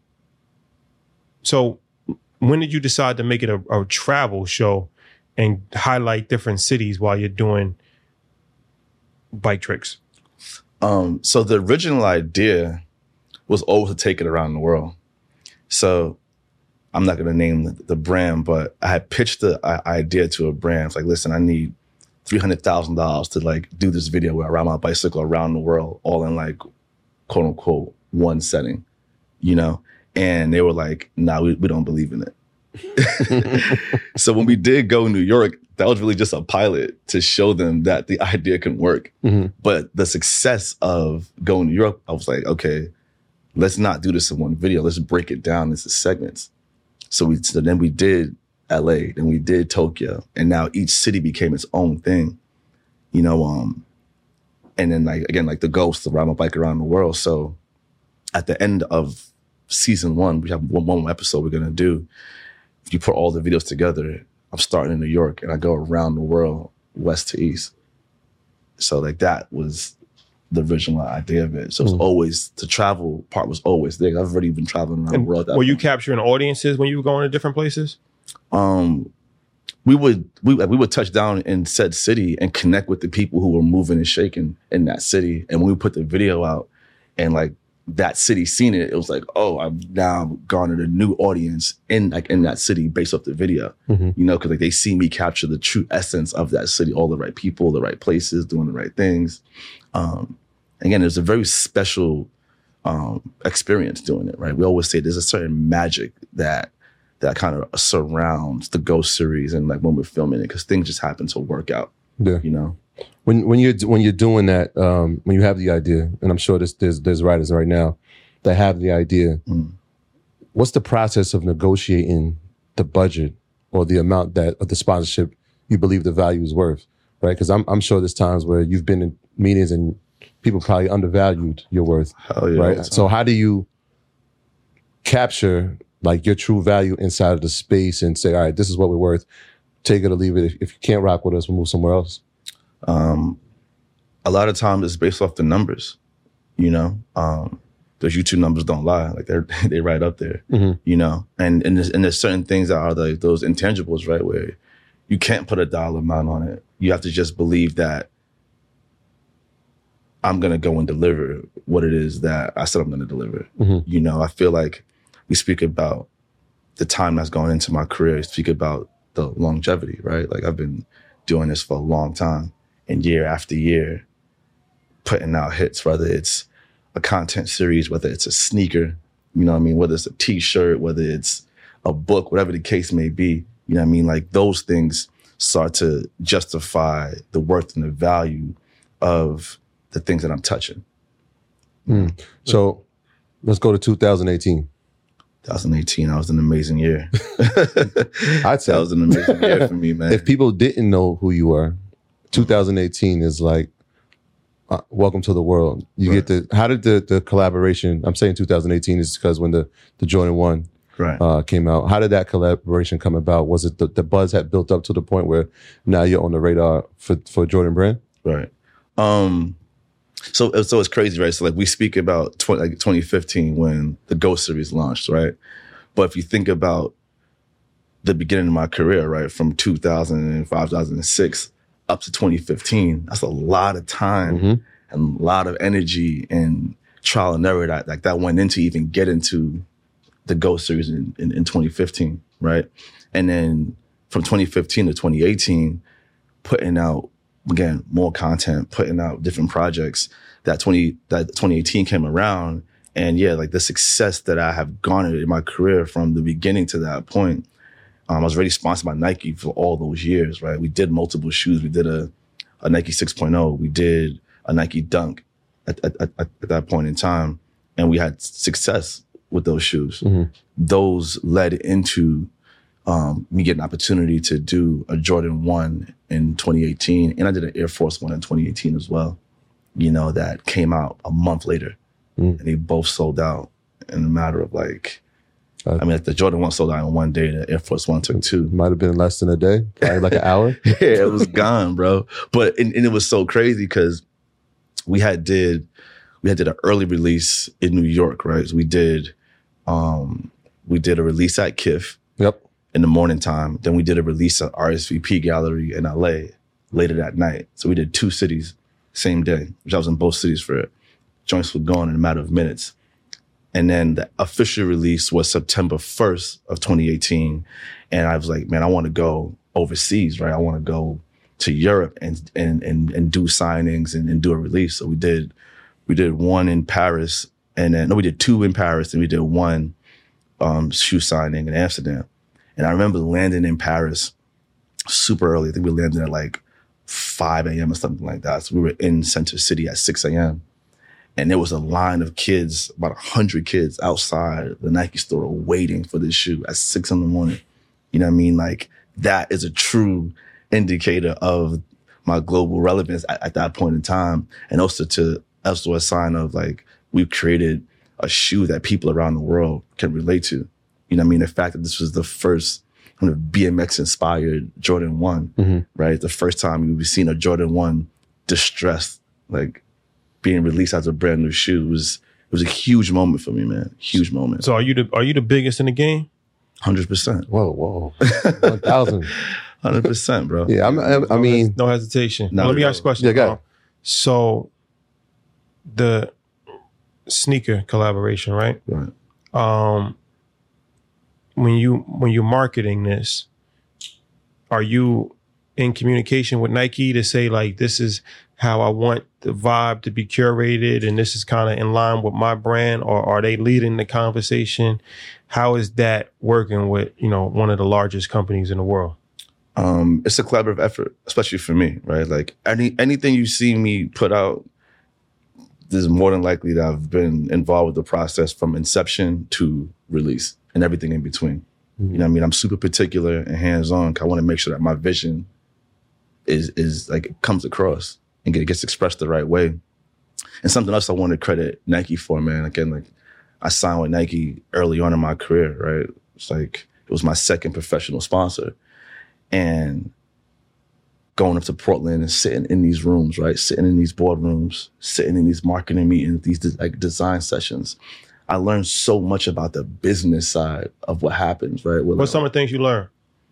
so when did you decide to make it a, a travel show and highlight different cities while you're doing bike tricks? Um, so the original idea was always to take it around the world. So I'm not going to name the, the brand, but I had pitched the uh, idea to a brand. It's like, listen, I need three hundred thousand dollars to like do this video where I ride my bicycle around the world, all in like, quote unquote, one setting, you know? And they were like, nah, we, we don't believe in it. So when we did Go New York, that was really just a pilot to show them that the idea can work. Mm-hmm. But the success of Go New York, I was like, okay, let's not do this in one video. Let's break it down into segments. So we so then we did L A, then we did Tokyo, and now each city became its own thing, you know. Um, and then like again, like the ghost to ride my bike around the world. So at the end of season one, we have one, one more episode we're gonna do. If you put all the videos together, I'm starting in New York and I go around the world, west to east. So like that was the original idea of it. So it's mm. always, the travel part was always there. I've already been traveling around and the world. Were point. you capturing audiences when you were going to different places? Um, we would we we would touch down in said city and connect with the people who were moving and shaking in that city. And when we put the video out and like that city seen it, it was like, oh, I've now garnered a new audience in like in that city based off the video. Mm-hmm. You know, because like they see me capture the true essence of that city, all the right people, the right places, doing the right things. Um, again, there's a very special um, experience doing it, right? We always say there's a certain magic that that kind of surrounds the Ghost series and like when we're filming it, because things just happen to work out. Yeah, you know. When when you're when you're doing that, um, when you have the idea, and I'm sure there's there's, there's writers right now that have the idea. Mm. What's the process of negotiating the budget or the amount that of the sponsorship you believe the value is worth, right? Because I'm I'm sure there's times where you've been in meetings and people probably undervalued your worth, Hell yeah, right? So how do you capture like your true value inside of the space and say, all right, this is what we're worth. Take it or leave it. If, if you can't rock with us, we'll move somewhere else. Um, a lot of times it's based off the numbers, you know. Um, those YouTube numbers don't lie; like they're they right up there, Mm-hmm. you know. And and there's, and there's certain things that are like those intangibles, right, where you can't put a dollar amount on it. You have to just believe that I'm gonna go and deliver what it is that I said I'm gonna deliver. Mm-hmm. You know, I feel like we speak about the time that's gone into my career. We speak about the longevity, right? Like I've been doing this for a long time, and year after year, putting out hits, whether it's a content series, whether it's a sneaker, you know what I mean? Whether it's a t-shirt, whether it's a book, whatever the case may be, you know what I mean? Like those things start to justify the worth and the value of the things that I'm touching. Mm. So let's go to two thousand eighteen. twenty eighteen, that was an amazing year. I'd say That was an amazing year for me, man. if people didn't know who you were, two thousand eighteen is like, uh, welcome to the world. You Right. get the, how did the, the collaboration, I'm saying two thousand eighteen is because when the, the Jordan one Right. uh, came out, how did that collaboration come about? Was it the, the buzz had built up to the point where now you're on the radar for, for Jordan Brand? Right. Um, so, so it's crazy, right? So like we speak about twenty, like twenty fifteen when the Ghost series launched, right? But if you think about the beginning of my career, right, from two thousand five, two thousand six up to twenty fifteen, that's a lot of time Mm-hmm. and a lot of energy and trial and error that like that went into even get into the Ghost series in, in, in twenty fifteen, right? And then from twenty fifteen to twenty eighteen, putting out, again, more content, putting out different projects, that twenty that twenty eighteen came around. And yeah, like the success that I have garnered in my career from the beginning to that point, um, I was already sponsored by Nike for all those years, right? We did multiple shoes. We did a, a Nike six point oh. We did a Nike Dunk at, at, at, at that point in time. And we had success with those shoes. Mm-hmm. Those led into um, me getting an opportunity to do a Jordan one in twenty eighteen. And I did an Air Force one in twenty eighteen as well, you know, that came out a month later. Mm. And they both sold out in a matter of like, Uh, I mean, like the Jordan one sold out in one day, the Air Force one took two. Might have been less than a day, probably like an hour. Yeah, it was gone, bro. But, and, and it was so crazy because we had did, we had did an early release in New York, right? So we did, um, we did a release at K I F Yep. in the morning time. Then we did a release at R S V P Gallery in L A later that night. So we did two cities same day, which I was in both cities for it. Joints were gone in a matter of minutes. And then the official release was September first of twenty eighteen. And I was like, man, I want to go overseas, right? I want to go to Europe and and and, and do signings and, and do a release. So we did we did one in Paris, and then no, we did two in Paris, and we did one um, shoe signing in Amsterdam. And I remember landing in Paris super early. I think we landed at like five a.m. or something like that. So we were in Center City at six a.m. And there was a line of kids, about one hundred kids outside the Nike store waiting for this shoe at six in the morning. You know what I mean? Like, that is a true indicator of my global relevance at, at that point in time. And also to also a sign of like, we've created a shoe that people around the world can relate to. You know what I mean? The fact that this was the first kind of B M X inspired Jordan one, Mm-hmm. right? The first time we've seen a Jordan one distressed, like being released as a brand new shoe was, it was a huge moment for me, man. Huge moment. So are you the are you the biggest in the game? one hundred percent. Whoa, whoa. one thousand. one hundred percent, bro. Yeah, I'm, I, I mean, No hesitation. Not Let me at ask you a question. Yeah, go ahead. Um, So the sneaker collaboration, right? Right. Um, when you when you're marketing this, are you in communication with Nike to say like, this is how I want the vibe to be curated, and this is kind of in line with my brand, or are they leading the conversation? How is that working with, you know, one of the largest companies in the world? Um, it's a collaborative effort, especially for me, right? Like any anything you see me put out, this is more than likely that I've been involved with the process from inception to release and everything in between. Mm-hmm. You know what I mean? I'm super particular and hands-on. I want to make sure that my vision is is like comes across and get, gets expressed the right way. And something else I want to credit Nike for, man. Again, like I signed with Nike early on in my career, right? It's like it was my second professional sponsor. And going up to Portland and sitting in these rooms, right? Sitting in these boardrooms, sitting in these marketing meetings, these de- like design sessions. I learned so much about the business side of what happens, right? What's like, some of the things you learn?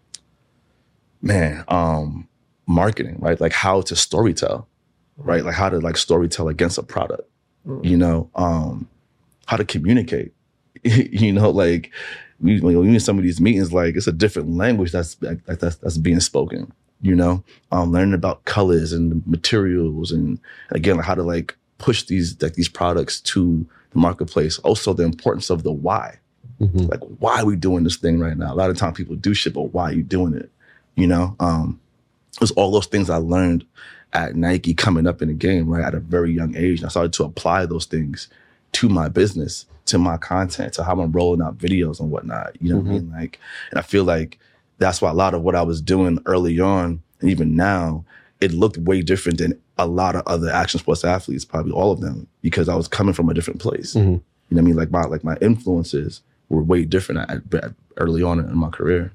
Man, um, marketing, right? Like how to storytell, right? Like how to like storytell against a product, mm. you know, um, how to communicate, you know, like we, when you're in some of these meetings, like it's a different language that's like, that's that's being spoken, you know, um, learning about colors and materials and again, like how to like push these like these products to the marketplace. Also, the importance of the why, mm-hmm. like why are we doing this thing right now? A lot of times people do shit, but why are you doing it? You know, um, it was all those things I learned at Nike coming up in the game, right, at a very young age. And I started to apply those things to my business, to my content, to how I'm rolling out videos and whatnot. You know mm-hmm. what I mean? Like, and I feel like that's why a lot of what I was doing early on, and even now, it looked way different than a lot of other action sports athletes, probably all of them, because I was coming from a different place. Mm-hmm. You know what I mean? Like my like my influences were way different at, at early on in my career.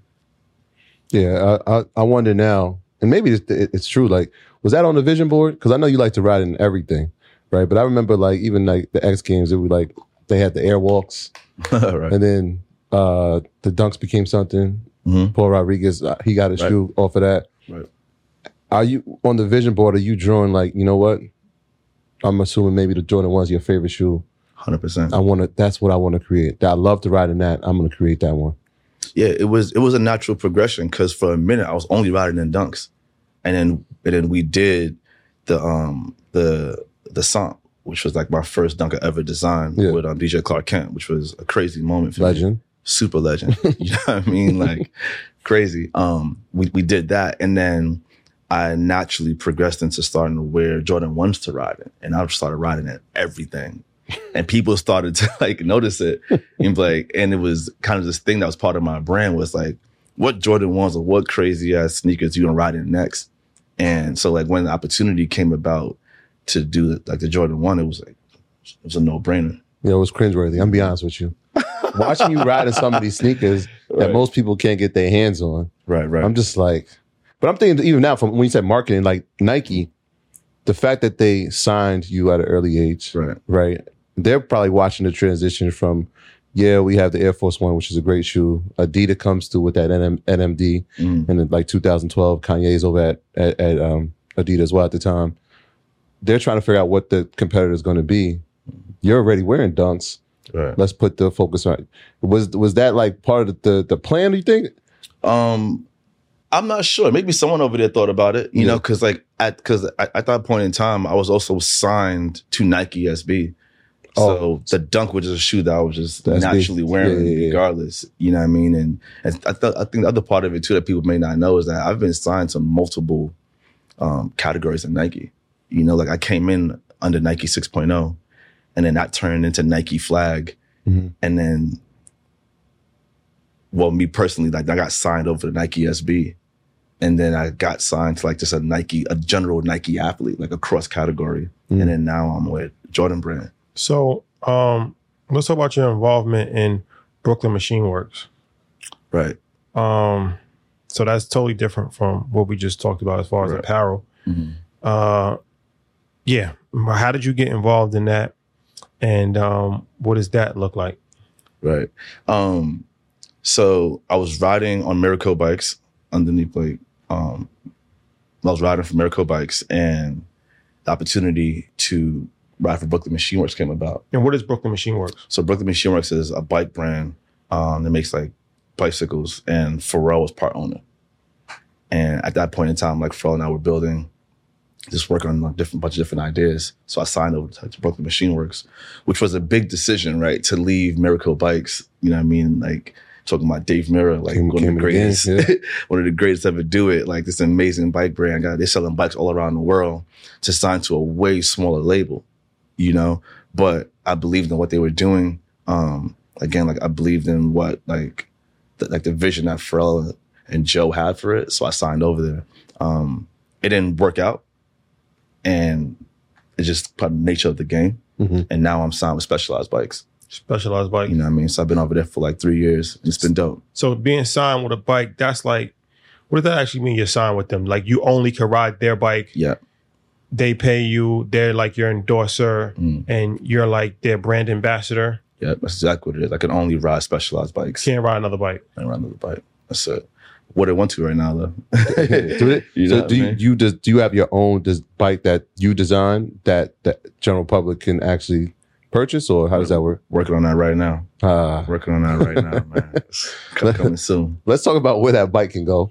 Yeah, I, I, I wonder now, and maybe it's, it's true. Like, was that on the vision board? Because I know you like to ride in everything, right? But I remember, like, even like the X Games, it was like they had the airwalks, right. and then uh, the dunks became something. Mm-hmm. Paul Rodriguez, uh, he got a right. shoe off of that. Right. Are you on the vision board? Are you drawing like, you know what? I'm assuming maybe the Jordan one's your favorite shoe. one hundred percent. I want to. That's what I want to create. I love to ride in that. I'm going to create that one. Yeah, it was it was a natural progression because for a minute I was only riding in dunks, and then and then we did the um the the song, which was like my first dunk I ever designed yeah. with um, D J Clark Kent, which was a crazy moment for legend. me. Super legend. You know what I mean? Like crazy. Um, we we did that, and then I naturally progressed into starting to wear Jordan ones to ride in, and I started riding in everything. And people started to like notice it, and like, and it was kind of this thing that was part of my brand was like, what Jordan ones or what crazy ass sneakers you gonna ride in next? And so like when the opportunity came about to do like the Jordan one, it was like it was a no brainer. Yeah, it was cringeworthy. I'm gonna be honest with you. Watching you ride in some of these sneakers right. that most people can't get their hands on. Right, right. I'm just like, but I'm thinking even now from when you said marketing, like Nike, the fact that they signed you at an early age, right, right. They're probably watching the transition from, yeah, we have the Air Force One, which is a great shoe. Adidas comes through with that N M D, mm. and in like two thousand twelve, Kanye's over at at, at um, Adidas as well at the time. They're trying to figure out what the competitor is going to be. You're already wearing dunks. Right. Let's put the focus on. Was was that like part of the the plan? Do you think? Um, I'm not sure. Maybe someone over there thought about it. You yeah. know, because like at because at, at that point in time, I was also signed to Nike S B. So oh. the dunk was just a shoe that I was just That's naturally big. wearing yeah, yeah, regardless. Yeah. You know what I mean? And, and I, th- I think the other part of it too that people may not know is that I've been signed to multiple um, categories in Nike. You know, like I came in under Nike six point oh and then that turned into Nike Flag. Mm-hmm. And then, well, me personally, like I got signed over to Nike S B. And then I got signed to like just a Nike, a general Nike athlete, like a cross category. Mm-hmm. And then now I'm with Jordan Brand. So um, let's talk about your involvement in Brooklyn Machine Works. Right. Um, so that's totally different from what we just talked about as far as right. apparel. Mm-hmm. Uh, yeah. How did you get involved in that? And um, what does that look like? Right. Um, so I was riding on Miracle bikes underneath like, um, I was riding for Miracle bikes and the opportunity to ride for Brooklyn Machine Works came about. And what is Brooklyn Machine Works? So Brooklyn Machine Works is a bike brand um, that makes like bicycles, and Pharrell was part owner. And at that point in time, like Pharrell and I were building, just working on a different bunch of different ideas. So I signed over to, to Brooklyn Machine Works, which was a big decision, right? To leave Miracle Bikes, you know what I mean? Like talking about Dave Mirra, like came, one of the greatest, again, yeah. one of the greatest ever do it. Like this amazing bike brand, God, they're selling bikes all around the world, to sign to a way smaller label. You know, but I believed in what they were doing. Um, again, like I believed in what like the, like the vision that Pharrell and Joe had for it. So I signed over there. Um, it didn't work out, and it's just part of the nature of the game. Mm-hmm. And now I'm signed with Specialized Bikes. Specialized Bikes. You know what I mean? So I've been over there for like three years. And it's been dope. So being signed with a bike, that's like What does that actually mean? You're signed with them? Like you only can ride their bike. Yeah. They pay you. They're like your endorser, Mm. and you're like their brand ambassador. Yeah, that's exactly what it is. I can only ride specialized bikes. Can't ride another bike. Can't ride another bike. That's it. What I want to right now, though. do it. You know So what do I you, mean? you des- do you have your own des- bike that you design that that general public can actually purchase, or how does that work? Working on that right now. Uh, Working on that right now, man. It's coming soon. let's talk about where that bike can go.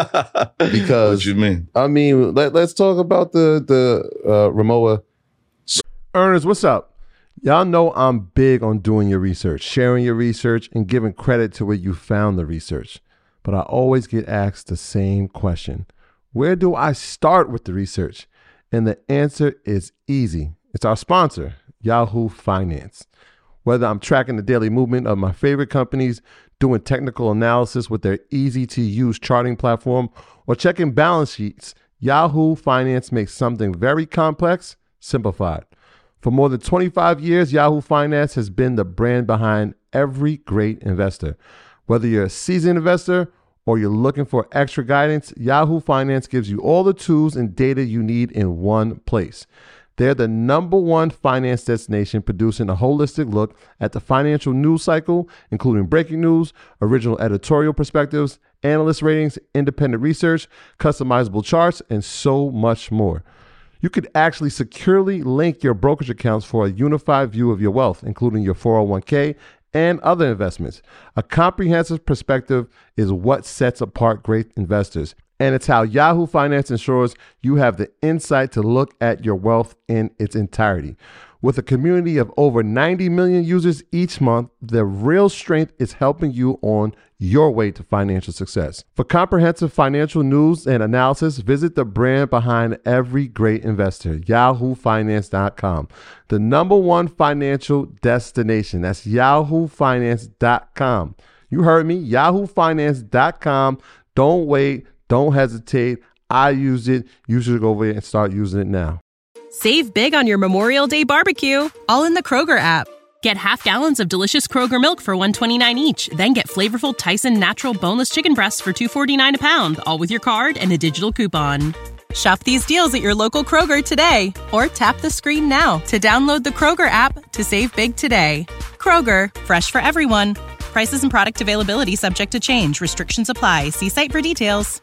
Because What you mean? I mean, let, let's talk about the the uh, Rimowa. Earners, what's up? Y'all know I'm big on doing your research, sharing your research, and giving credit to where you found the research. But I always get asked the same question. Where do I start with the research? And the answer is easy. It's our sponsor, Yahoo Finance. Whether I'm tracking the daily movement of my favorite companies, doing technical analysis with their easy-to-use charting platform, or checking balance sheets, Yahoo Finance makes something very complex simplified. For more than twenty-five years, Yahoo Finance has been the brand behind every great investor. Whether you're a seasoned investor or you're looking for extra guidance, Yahoo Finance gives you all the tools and data you need in one place. They're the number one finance destination, producing a holistic look at the financial news cycle, including breaking news, original editorial perspectives, analyst ratings, independent research, customizable charts, and so much more. You could actually securely link your brokerage accounts for a unified view of your wealth, including your four oh one k and other investments. A comprehensive perspective is what sets apart great investors. And it's how Yahoo Finance ensures you have the insight to look at your wealth in its entirety. With a community of over ninety million users each month, the real strength is helping you on your way to financial success. For comprehensive financial news and analysis, visit the brand behind every great investor, yahoo finance dot com. The number one financial destination. That's yahoo finance dot com. You heard me, yahoo finance dot com. Don't wait. Don't hesitate. I use it. You should go over there and start using it now. Save big on your Memorial Day barbecue, all in the Kroger app. Get half gallons of delicious Kroger milk for one dollar and twenty-nine cents each. Then get flavorful Tyson natural boneless chicken breasts for two dollars and forty-nine cents a pound, all with your card and a digital coupon. Shop these deals at your local Kroger today, or tap the screen now to download the Kroger app to save big today. Kroger, fresh for everyone. Prices and product availability subject to change. Restrictions apply. See site for details.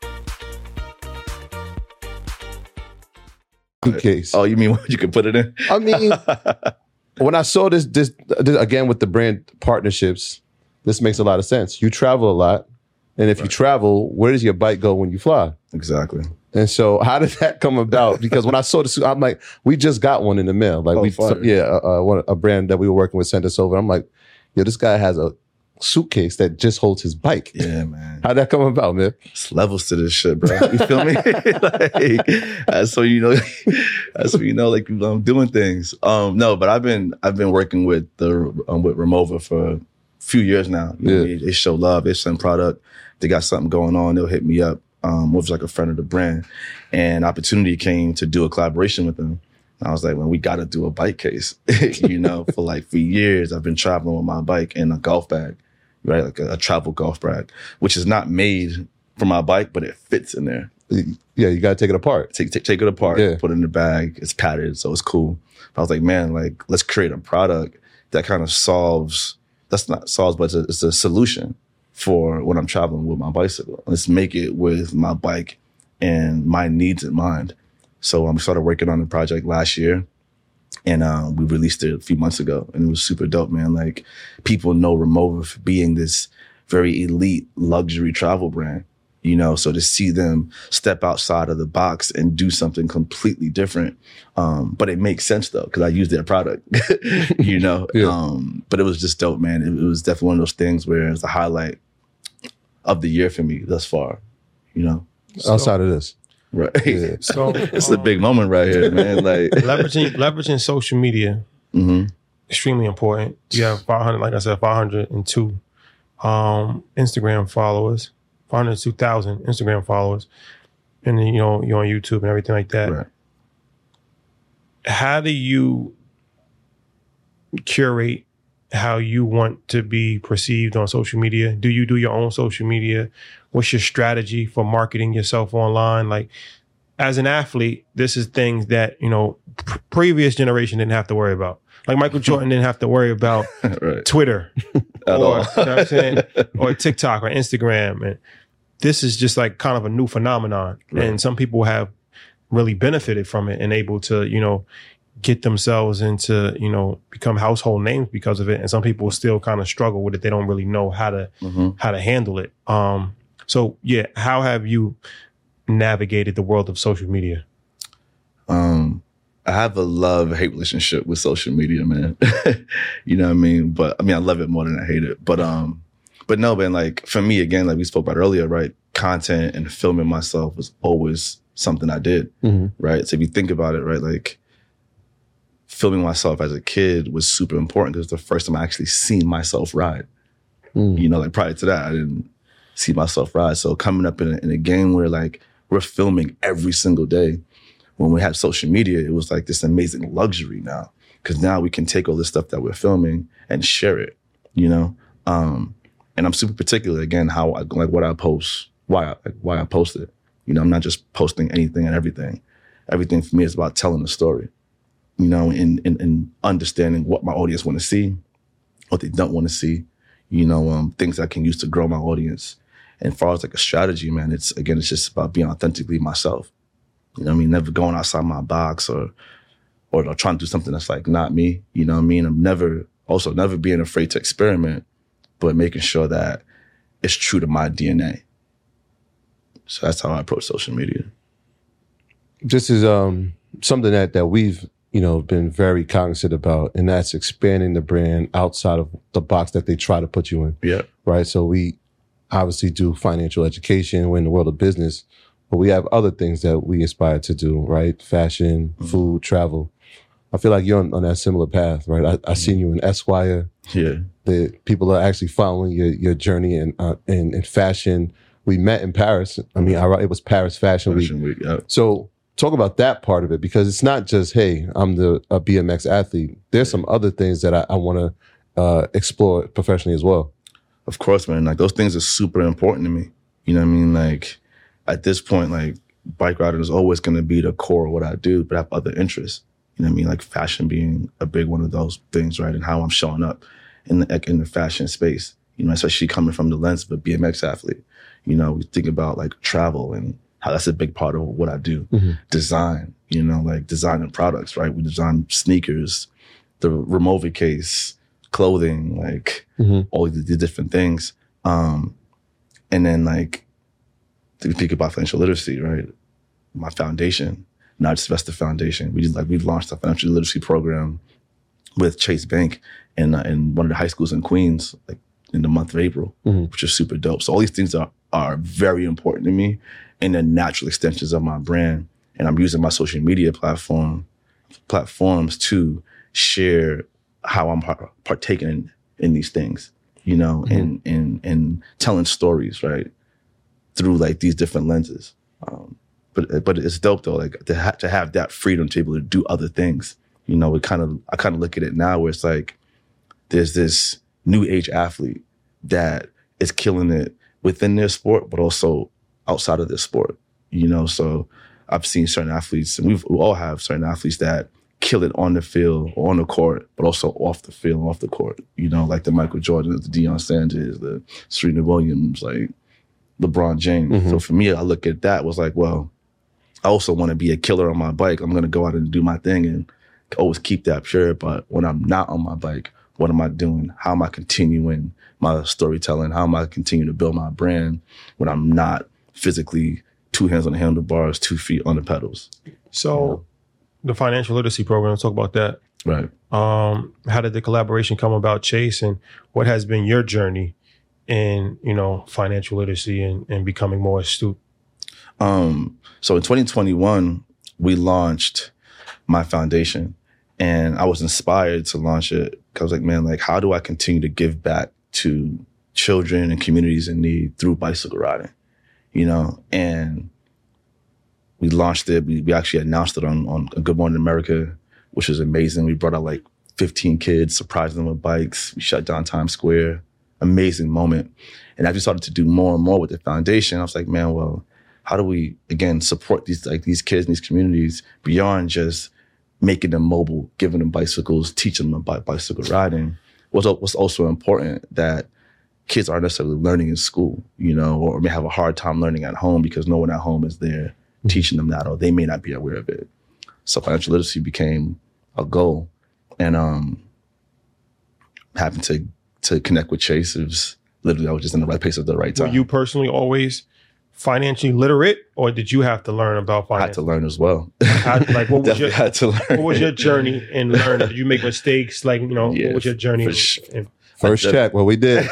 Case. Oh, you mean what you can put it in? I mean, when I saw this, this, this again with the brand partnerships, this makes a lot of sense. You travel a lot, and if right. you travel, where does your bike go when you fly? Exactly. And so, how did that come about? Because when I saw this, I'm like, we just got one in the mail. Like oh, we, so, yeah, uh, one, a brand that we were working with sent us over. I'm like, yo, this guy has a suitcase that just holds his bike. Yeah, man. How'd that come about, man? It's levels to this shit, bro. You feel me? Like, that's so you know. That's so you know, like I'm doing things. Um, no, but I've been I've been working with the um, with Rimowa for a few years now. You know, yeah. they, they show love. They send product. They got something going on. They'll hit me up. Um, was like a friend of the brand, and opportunity came to do a collaboration with them. I was like, well, we got to do a bike case. You know, for like for years, I've been traveling with my bike in a golf bag. Right, like a, a travel golf bag, which is not made for my bike, but it fits in there. Yeah, you got to take it apart. Take, take take it apart, yeah. Put it in the bag. It's padded, so it's cool. But I was like, man, like let's create a product that kind of solves. That's not solves, but it's a, it's a solution for when I'm traveling with my bicycle. Let's make it with my bike and my needs in mind. So um, we started working on the project last year. And um, we released it a few months ago, and it was super dope, man. Like, people know Rimowa for being this very elite luxury travel brand, you know? So to see them step outside of the box and do something completely different, um, but it makes sense, though, because I use their product, you know? Yeah. Um, but it was just dope, man. It, it was definitely one of those things where it's the highlight of the year for me thus far, you know? So, outside of this. Right. Yeah. So it's um, a big moment right here, man. Like leveraging leveraging social media, mm-hmm. extremely important. You have five hundred, like I said, five hundred two um, Instagram followers, five hundred two thousand Instagram followers, and then you know you're on YouTube and everything like that. Right. How do you curate how you want to be perceived on social media? Do you do your own social media? What's your strategy for marketing yourself online? Like, as an athlete, this is things that, you know, pr- previous generation didn't have to worry about. Like Michael Jordan didn't have to worry about right. Twitter At or, all. you know what I'm saying? Or TikTok or Instagram. And this is just like kind of a new phenomenon. Right. And some people have really benefited from it and able to, you know, get themselves into, you know, become household names because of it. And some people still kind of struggle with it. They don't really know how to, mm-hmm. how to handle it. Um, so yeah, how have you navigated the world of social media? Um, I have a love-hate relationship with social media, man. You know what I mean? But I mean, I love it more than I hate it. But, um, but no, man, like for me, again, like we spoke about earlier, right? Content and filming myself was always something I did, mm-hmm. right? So if you think about it, right, like, filming myself as a kid was super important because it was the first time I actually seen myself ride. Mm. You know, like prior to that, I didn't see myself ride. So coming up in a, in a game where like we're filming every single day, when we have social media, it was like this amazing luxury now because now we can take all this stuff that we're filming and share it, you know? Um, and I'm super particular, again, how I, like what I post, why I, like, why I post it. You know, I'm not just posting anything and everything. Everything for me is about telling a story. You know, and, and, and understanding what my audience want to see, what they don't want to see, you know, um, things I can use to grow my audience. And as far as like a strategy, man, it's, again, it's just about being authentically myself. You know what I mean? Never going outside my box or, or, or trying to do something that's like not me. You know what I mean? I'm never, also never being afraid to experiment, but making sure that it's true to my D N A. So that's how I approach social media. This is um, something that, that we've, you know, been very cognizant about, and that's expanding the brand outside of the box that they try to put you in. Yeah. Right. So we obviously do financial education. We're in the world of business, but we have other things that we aspire to do, right? Fashion, mm-hmm. food, travel. I feel like you're on, on that similar path, right? I, mm-hmm. I seen you in Esquire. Yeah. The people are actually following your, your journey in, uh, in, in fashion. We met in Paris. I mean, I, it was Paris Fashion, Fashion Week. Week yeah. So, talk about that part of it, because it's not just, hey, I'm the a B M X athlete. There's some other things that I, I want to uh, explore professionally as well. Of course, man. Like those things are super important to me. You know what I mean? Like at this point, like bike riding is always going to be the core of what I do, but I have other interests. You know what I mean? Like fashion being a big one of those things, right? And how I'm showing up in the in the fashion space. You know, especially coming from the lens of a B M X athlete. You know, we think about like travel and how that's a big part of what I do. Mm-hmm. Design, you know, like designing products, right? We design sneakers, the Removi case, clothing, like mm-hmm. all the, the different things. Um, and then like, to think about financial literacy, right? My foundation, not just Vesta Foundation. We just like, we launched a financial literacy program with Chase Bank in, uh, in one of the high schools in Queens, like in the month of April, mm-hmm. which is super dope. So all these things are, are very important to me and the natural extensions of my brand. And I'm using my social media platform platforms to share how I'm par- partaking in, in these things, you know, mm-hmm. and, and, and telling stories, right, through like these different lenses. Um, but, but it's dope though, like to, ha- to have that freedom to be able to do other things. You know, it kind of, I kind of look at it now where it's like, there's this new age athlete that is killing it within their sport, but also outside of their sport, you know? So I've seen certain athletes, and we've, we all have certain athletes that kill it on the field or on the court, but also off the field and off the court, you know, like the Michael Jordan, the Deion Sanders, the Serena Williams, like LeBron James. Mm-hmm. So for me, I look at that was like, well, I also want to be a killer on my bike. I'm going to go out and do my thing and always keep that pure. But when I'm not on my bike, what am I doing? How am I continuing my storytelling? How am I continuing to build my brand when I'm not physically two hands on the handlebars, two feet on the pedals? So you know? The financial literacy program, let's talk about that. Right. Um, how did the collaboration come about, Chase? And what has been your journey in, you know, financial literacy and, and becoming more astute? Um, so in twenty twenty-one, we launched my foundation. And I was inspired to launch it because I was like, man, like, how do I continue to give back to children and communities in need through bicycle riding? You know, and we launched it. We, we actually announced it on, on Good Morning America, which was amazing. We brought out like fifteen kids, surprised them with bikes. We shut down Times Square. Amazing moment. And as we started to do more and more with the foundation, I was like, man, well, how do we, again, support these like these kids in these communities beyond just making them mobile, giving them bicycles, teaching them about bicycle riding? What's, what's also important that kids aren't necessarily learning in school, you know, or may have a hard time learning at home because no one at home is there teaching them that, or they may not be aware of it. So financial literacy became a goal. And um, happened to to connect with Chase. It was literally, I was just in the right place at the right time. Were you personally always financially literate, or did you have to learn about finance? I had to learn as well. How, like, what was your had to learn. What was your journey in learning? Did you make mistakes? Like, you know, Yeah, what was your journey? for in- sure. in- First check, what we did.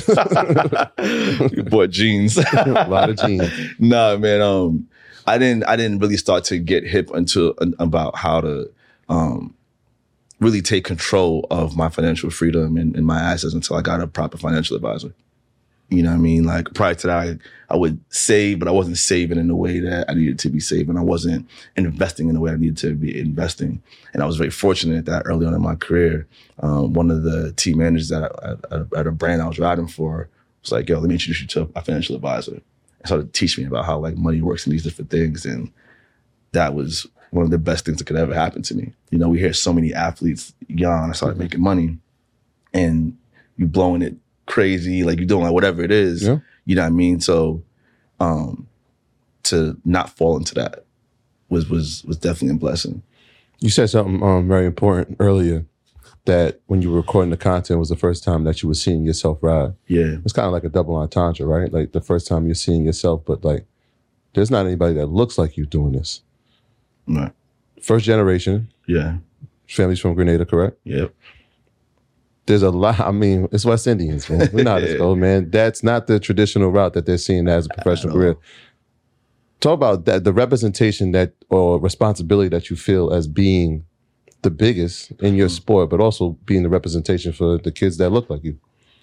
You bought jeans. A lot of jeans. Nah, man. Um, I didn't. I didn't really start to get hip until uh, about how to um, really take control of my financial freedom and, and my assets until I got a proper financial advisor. You know what I mean? Like prior to that, I, I would save, but I wasn't saving in the way that I needed to be saving. I wasn't investing in the way I needed to be investing. And I was very fortunate that early on in my career, um, one of the team managers at, at, at a brand I was riding for was like, yo, let me introduce you to a financial advisor. And started to teach me about how like money works and these different things. And that was one of the best things that could ever happen to me. You know, we hear so many athletes young, I started making money and you blowing it crazy, like you're doing like whatever it is, Yeah. you know what I mean? So um, to not fall into that was was was definitely a blessing. You said something um, very important earlier, that when you were recording the content was the first time that you were seeing yourself ride. Yeah. It's kind of like a double entendre, right? Like the first time you're seeing yourself, but like there's not anybody that looks like you doing this. Right. First generation, Yeah. family's from Grenada, correct? Yep. There's a lot. I mean, it's West Indians, man. We know how this goes, man. That's not the traditional route that they're seeing as a professional career. Talk about that, the representation that or responsibility that you feel as being the biggest in your sport, but also being the representation for the kids that look like you.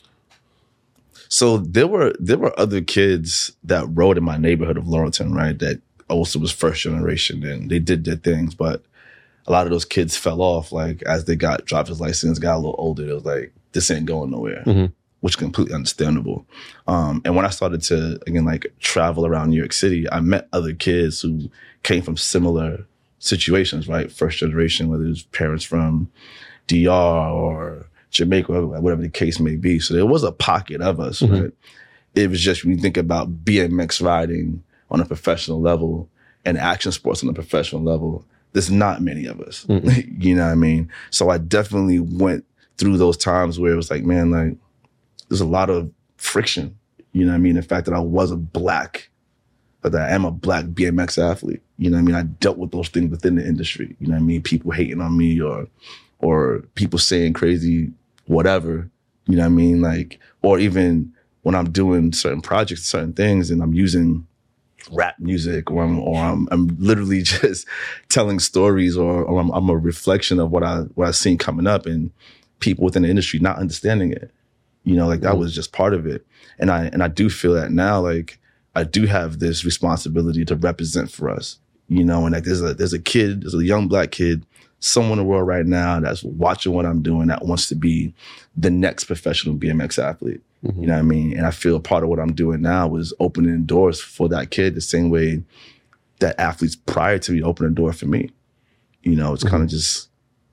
So there were there were other kids that rode in my neighborhood of Laurelton, right? That also was first generation and they did their things, but a lot of those kids fell off. Like as they got driver's license, got a little older, it was like, this ain't going nowhere, Mm-hmm. which is completely understandable. Um, and when I started to, again, like travel around New York City, I met other kids who came from similar situations, right? First generation, whether it was parents from D R or Jamaica, or whatever the case may be. So there was a pocket of us, Mm-hmm. right? It was just when you think about B M X riding on a professional level and action sports on a professional level, there's not many of us. Mm-hmm. You know what I mean? So I definitely went through those times where it was like, man, like there's a lot of friction. You know what I mean? The fact that I was a black, but that I am a black B M X athlete. You know what I mean? I dealt with those things within the industry. You know what I mean? People hating on me or or people saying crazy whatever. You know what I mean? Like, or even when I'm doing certain projects, certain things, and I'm using rap music, or I'm or I'm, I'm literally just telling stories, or, or I'm, I'm a reflection of what I what I've seen coming up, and people within the industry not understanding it. You know, like that was just part of it. And I and I do feel that now, like I do have this responsibility to represent for us. You know, and like there's a there's a kid, there's a young black kid, somewhere in the world right now that's watching what I'm doing, that wants to be the next professional B M X athlete. Mm-hmm. You know what I mean? And I feel part of what I'm doing now is opening doors for that kid the same way that athletes prior to me opened a door for me. You know, it's mm-hmm. kind of just,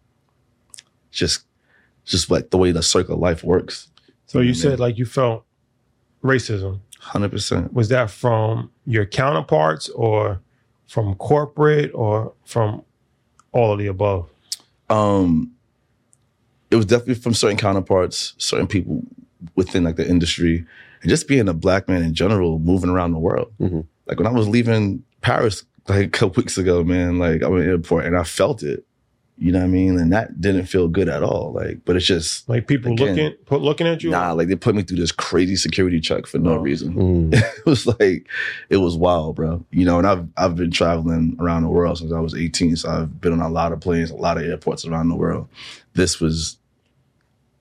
just, just like the way the circle of life works. So you said like you felt racism. one hundred percent. Was that from your counterparts or from corporate or from all of the above? Um, it was definitely from certain counterparts, certain people within like the industry, and just being a black man in general, moving around the world. Mm-hmm. Like when I was leaving Paris like a couple weeks ago, man, like I went to the airport and I felt it. You know what I mean? And that didn't feel good at all. Like, but it's just like people again, looking put, looking at you? Nah, like they put me through this crazy security check for no oh. reason. Mm. It was like, it was wild, bro. You know, and I've I've been traveling around the world since I was eighteen. So I've been on a lot of planes, a lot of airports around the world. This was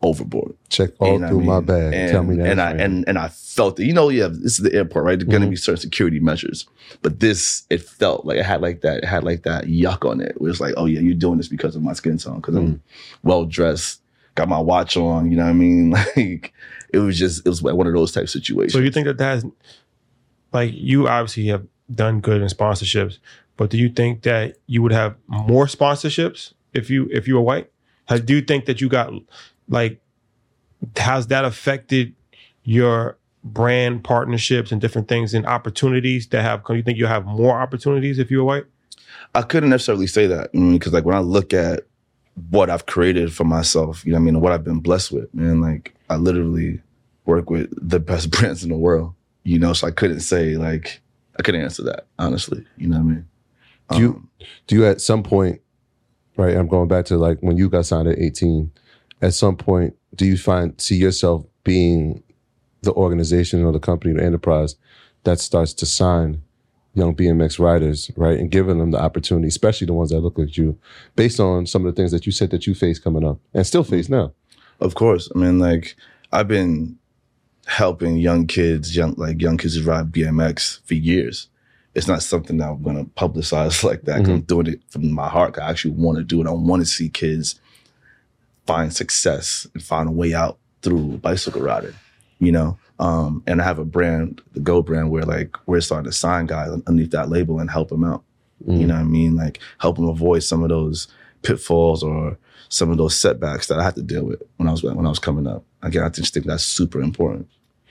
overboard. Check all You know through what I my mean? bag. And, Tell me that. And I and and I felt it. You know, yeah, this is the airport, right? There's gonna be certain security measures. But this, it felt like it had like that, it had like that yuck on it. It was like, oh yeah, you're doing this because of my skin tone, because I'm well dressed, got my watch on, you know what I mean? Like it was just, it was like one of those type of situations. So you think that that's, like, you obviously have done good in sponsorships, but do you think that you would have more sponsorships if you if you were white? How, do you think that you got, like, how's that affected your brand partnerships and different things and opportunities that have come? You think you'll have more opportunities if you were white? I couldn't necessarily say that, because I mean, like when I look at what I've created for myself, you know what I mean, and what I've been blessed with, man, like I literally work with the best brands in the world, you know, so I couldn't say, like, I couldn't answer that, honestly, you know what I mean? Do you, Um, do you at some point, right, I'm going back to like when you got signed at eighteen, at some point, do you find, see yourself being the organization or the company or the enterprise that starts to sign young B M X riders, right, and giving them the opportunity, especially the ones that look like you, based on some of the things that you said that you face coming up and still face now? Of course. I mean, like, I've been helping young kids, young like young kids who ride B M X for years. It's not something that I'm going to publicize like that. Mm-hmm. I'm doing it from my heart. I actually want to do it. I want to see kids find success and find a way out through bicycle riding, you know? Um, and I have a brand, the Go brand, where like we're starting to sign guys underneath that label and help them out. Mm. You know what I mean? Like help them avoid some of those pitfalls or some of those setbacks that I had to deal with when I was when I was coming up. Again, I just think that's super important.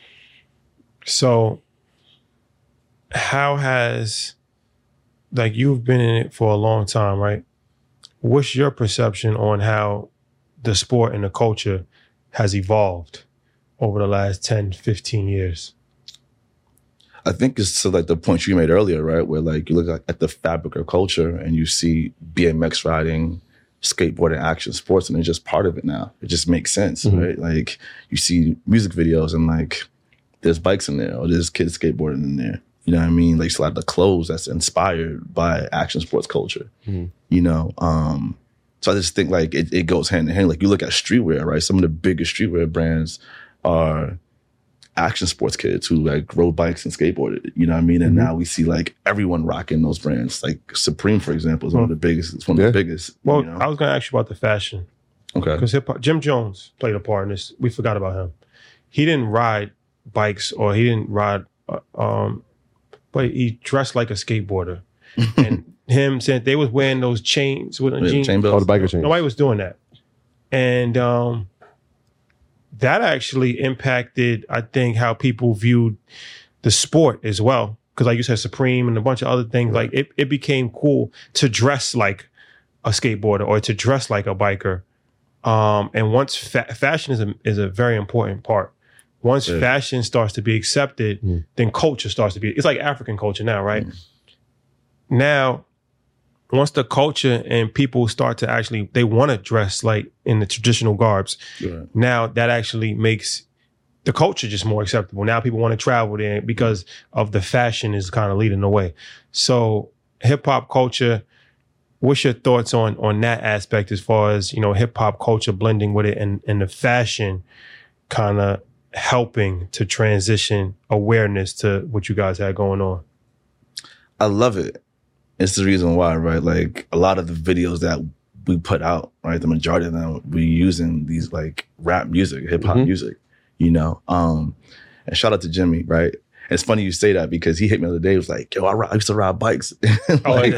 So how has, like, you've been in it for a long time, right? What's your perception on how the sport and the culture has evolved over the last ten, fifteen years? I think it's to like the point you made earlier, right? Where like you look at the fabric of culture and you see B M X riding, skateboarding, action sports, and it's just part of it now. It just makes sense, mm-hmm. right? Like you see music videos and like there's bikes in there or there's kids skateboarding in there. You know what I mean? Like it's a lot of the clothes that's inspired by action sports culture, mm-hmm. you know? Um, so I just think like it, it goes hand in hand. Like you look at streetwear, right? Some of the biggest streetwear brands are action sports kids who like rode bikes and skateboarded, you know what I mean? And mm-hmm. now we see like everyone rocking those brands. Like Supreme, for example, is one of the biggest. It's one of yeah. the biggest. Well, you know? I was going to ask you about the fashion. Okay. Because hip hop, Jim Jones played a part in this. We forgot about him. He didn't ride bikes or he didn't ride, uh, um, but he dressed like a skateboarder. And him saying they was wearing those chains with a yeah, jeans. Chain belts. Oh, the biker chains. Nobody was doing that. And um, that actually impacted, I think, how people viewed the sport as well. Because like you said, Supreme and a bunch of other things, right. like it, it became cool to dress like a skateboarder or to dress like a biker. Um, and once fa- fashion is a, is a very important part. Once yeah. fashion starts to be accepted, mm. then culture starts to be, it's like African culture now, right? Mm. Now, once the culture and people start to actually, they want to dress like in the traditional garbs. Yeah. Now that actually makes the culture just more acceptable. Now people want to travel there because of the fashion is kind of leading the way. So hip hop culture, what's your thoughts on, on that aspect as far as, you know, hip hop culture blending with it and, and the fashion kind of helping to transition awareness to what you guys had going on? I love it. It's the reason why, right? Like a lot of the videos that we put out, right? The majority of them, we're using these like rap music, hip hop mm-hmm. music, you know? Um, and shout out to Jimmy, right? And it's funny you say that because he hit me the other day. He was like, yo, I, ride, I used to ride bikes. like,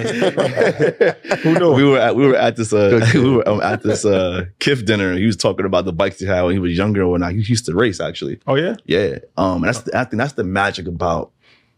oh, Who knows? We were at, we were at this, uh, we were um, at this, uh, K I F dinner. He was talking about the bikes he had when he was younger or whatnot. He used to race actually. Oh yeah? Yeah. Um, and that's, the, I think that's the magic about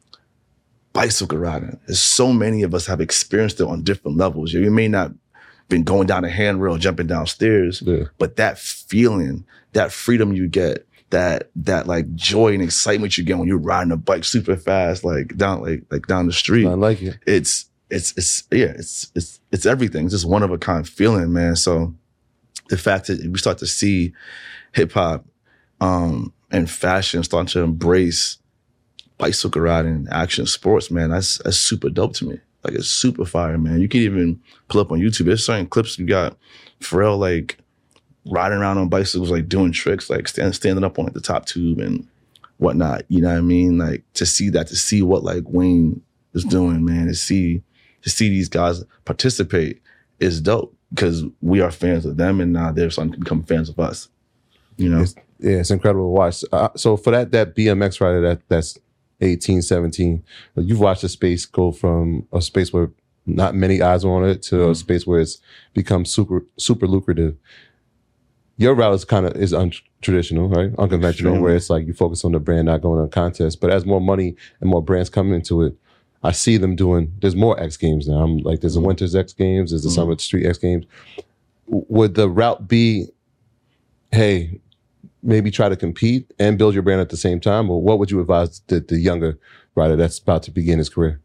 bicycle riding. There's so many of us have experienced it on different levels. You may not been going down a handrail, jumping downstairs, yeah. but that feeling, that freedom you get, that that like joy and excitement you get when you're riding a bike super fast, like down like like down the street. I like it. It's it's it's yeah, it's it's it's everything. It's just one of a kind feeling, man. So the fact that we start to see hip hop um, and fashion starting to embrace bicycle riding, action sports, man, that's that's super dope to me. Like it's super fire, man. You can even pull up on YouTube. There's certain clips you got Pharrell like riding around on bicycles, like doing tricks, like stand, standing up on like the top tube and whatnot. You know what I mean? Like to see that, to see what like Wayne is doing, man, to see to see these guys participate is dope because we are fans of them, and now they're starting to become fans of us. You know? It's, yeah, it's incredible to watch. Uh, so for that that B M X rider that that's eighteen, seventeen, you've watched the space go from a space where not many eyes are on it to mm-hmm. a space where it's become super super lucrative. Your route is kind of is untraditional, right? Unconventional, Extremely. Where it's like you focus on the brand, not going on a contest. But as more money and more brands come into it, I see them doing, there's more X Games now. I'm like, there's a Winter's X Games, there's a mm-hmm. Summer Street X Games. Would the route be, hey, maybe try to compete and build your brand at the same time? Or what would you advise the, the younger rider that's about to begin his career?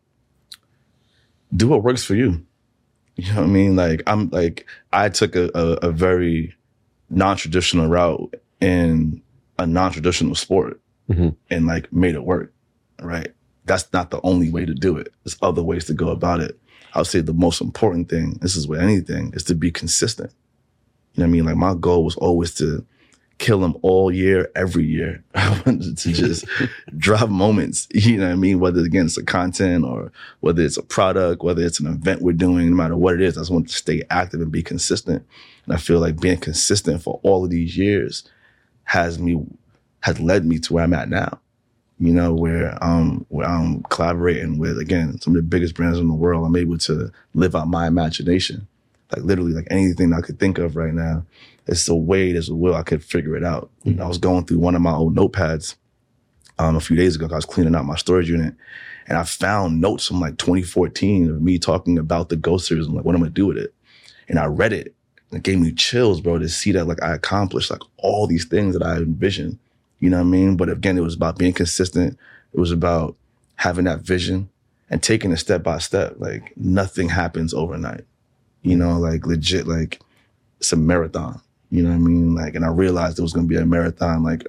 Do what works for you. You know what I mean? Like, I'm like, I took a, a, a very non-traditional route in a non-traditional sport mm-hmm. and like made it work, right? That's not the only way to do it. There's other ways to go about it. I would say the most important thing, this is with anything, is to be consistent. You know what I mean? Like my goal was always to kill them all year, every year. I wanted to just drop moments, you know what I mean? Whether again, it's a content or whether it's a product, whether it's an event we're doing, no matter what it is, I just want to stay active and be consistent. And I feel like being consistent for all of these years has me, has led me to where I'm at now. You know, where um where I'm collaborating with, again, some of the biggest brands in the world. I'm able to live out my imagination. Like literally like anything I could think of right now. It's a way, there's a will, I could figure it out. Mm-hmm. I was going through one of my old notepads um, a few days ago. I was cleaning out my storage unit and I found notes from like twenty fourteen of me talking about the Ghost series. I'm like, what am I gonna do with it? And I read it and it gave me chills, bro, to see that like I accomplished like all these things that I envisioned. You know what I mean? But again, it was about being consistent. It was about having that vision and taking it step by step. Like nothing happens overnight, you know, like legit, like it's a marathon, you know what I mean? Like, and I realized it was going to be a marathon, like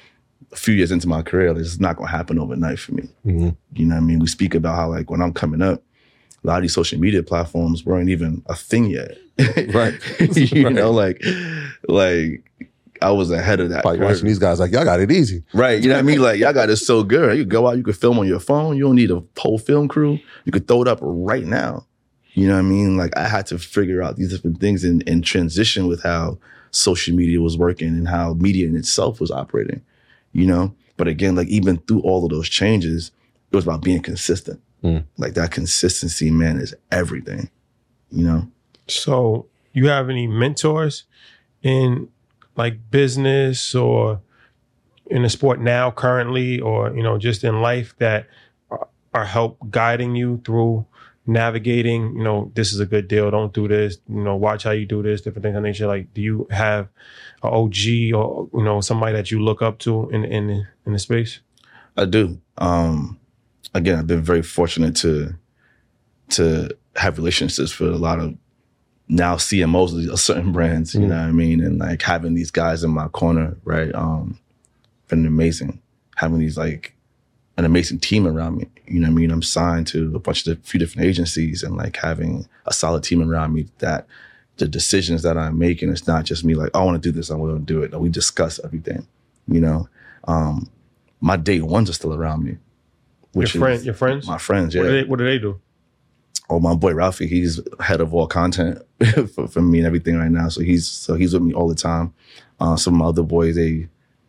a few years into my career, it's not going to happen overnight for me. Mm-hmm. You know what I mean? We speak about how like when I'm coming up, a lot of these social media platforms weren't even a thing yet. Right. you right. know, like, like, I was ahead of that. Probably watching these guys like, y'all got it easy. Right. You know what I mean? Like, y'all got it so good. You go out, you can film on your phone. You don't need a whole film crew. You could throw it up right now. You know what I mean? Like, I had to figure out these different things and, and transition with how social media was working and how media in itself was operating, you know? But again, like, even through all of those changes, it was about being consistent. Mm. Like, that consistency, man, is everything, you know? So, you have any mentors in like business or in the sport now currently, or, you know, just in life that are, are help guiding you through navigating, you know, this is a good deal, don't do this, you know, watch how you do this, different things of nature? Like, do you have an O G or, you know, somebody that you look up to in in in the space? I do. Um, again, I've been very fortunate to to have relationships with a lot of now C M Os of certain brands, you mm. know what I mean? And like having these guys in my corner, right? Um, been amazing. Having these like an amazing team around me, you know what I mean? I'm signed to a bunch of a few different agencies and like having a solid team around me that the decisions that I'm making, it's not just me like, oh, I want to do this, I want to do it. No, we discuss everything, you know? Um, my day ones are still around me. Which your friend, is your friends? My friends, yeah. What do they, what do, they do? Oh, my boy Ralphie, he's head of all content for, for me and everything right now. So he's so he's with me all the time. Uh, some of my other boys, they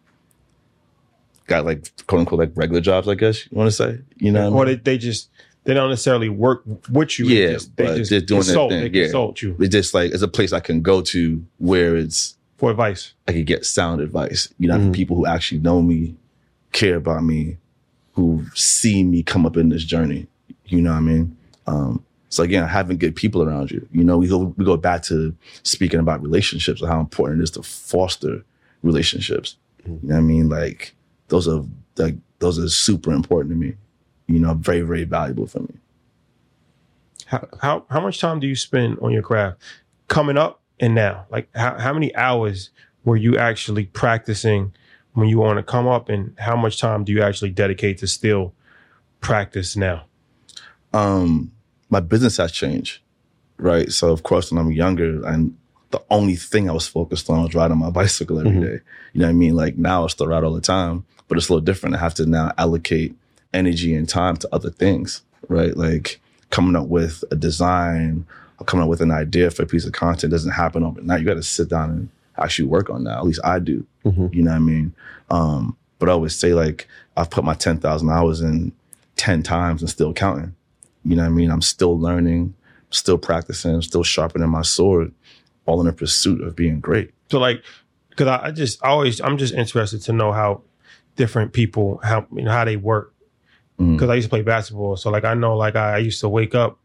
got like quote unquote like regular jobs, I guess you want to say. You know, or they, they just they don't necessarily work with you. Yeah, they just, they but just they're doing consult, their thing. They yeah. consult you. It's just like it's a place I can go to where it's for advice. I can get sound advice. You know, mm-hmm. people who actually know me, care about me, who see me come up in this journey. You know what I mean? Um, So again, having good people around you, you know, we go we go back to speaking about relationships and how important it is to foster relationships. Mm-hmm. You know what I mean? Like those are like those are super important to me. You know, very very valuable for me. How how how much time do you spend on your craft, coming up and now? Like how how many hours were you actually practicing when you want to come up, and how much time do you actually dedicate to still practice now? Um. My business has changed, right? So of course, when I'm younger, and the only thing I was focused on was riding my bicycle every Mhm. day. You know what I mean? Like now I still ride all the time, but it's a little different. I have to now allocate energy and time to other things, right? Like coming up with a design or coming up with an idea for a piece of content doesn't happen overnight. You got to sit down and actually work on that. At least I do. Mhm. You know what I mean? Um, but I always say, like, I've put my ten thousand hours in ten times and still counting. You know what I mean? I'm still learning, still practicing, still sharpening my sword, all in the pursuit of being great. So like, because I, I just I always I'm just interested to know how different people how you know how they work. Because Mhm. I used to play basketball, so like I know like I, I used to wake up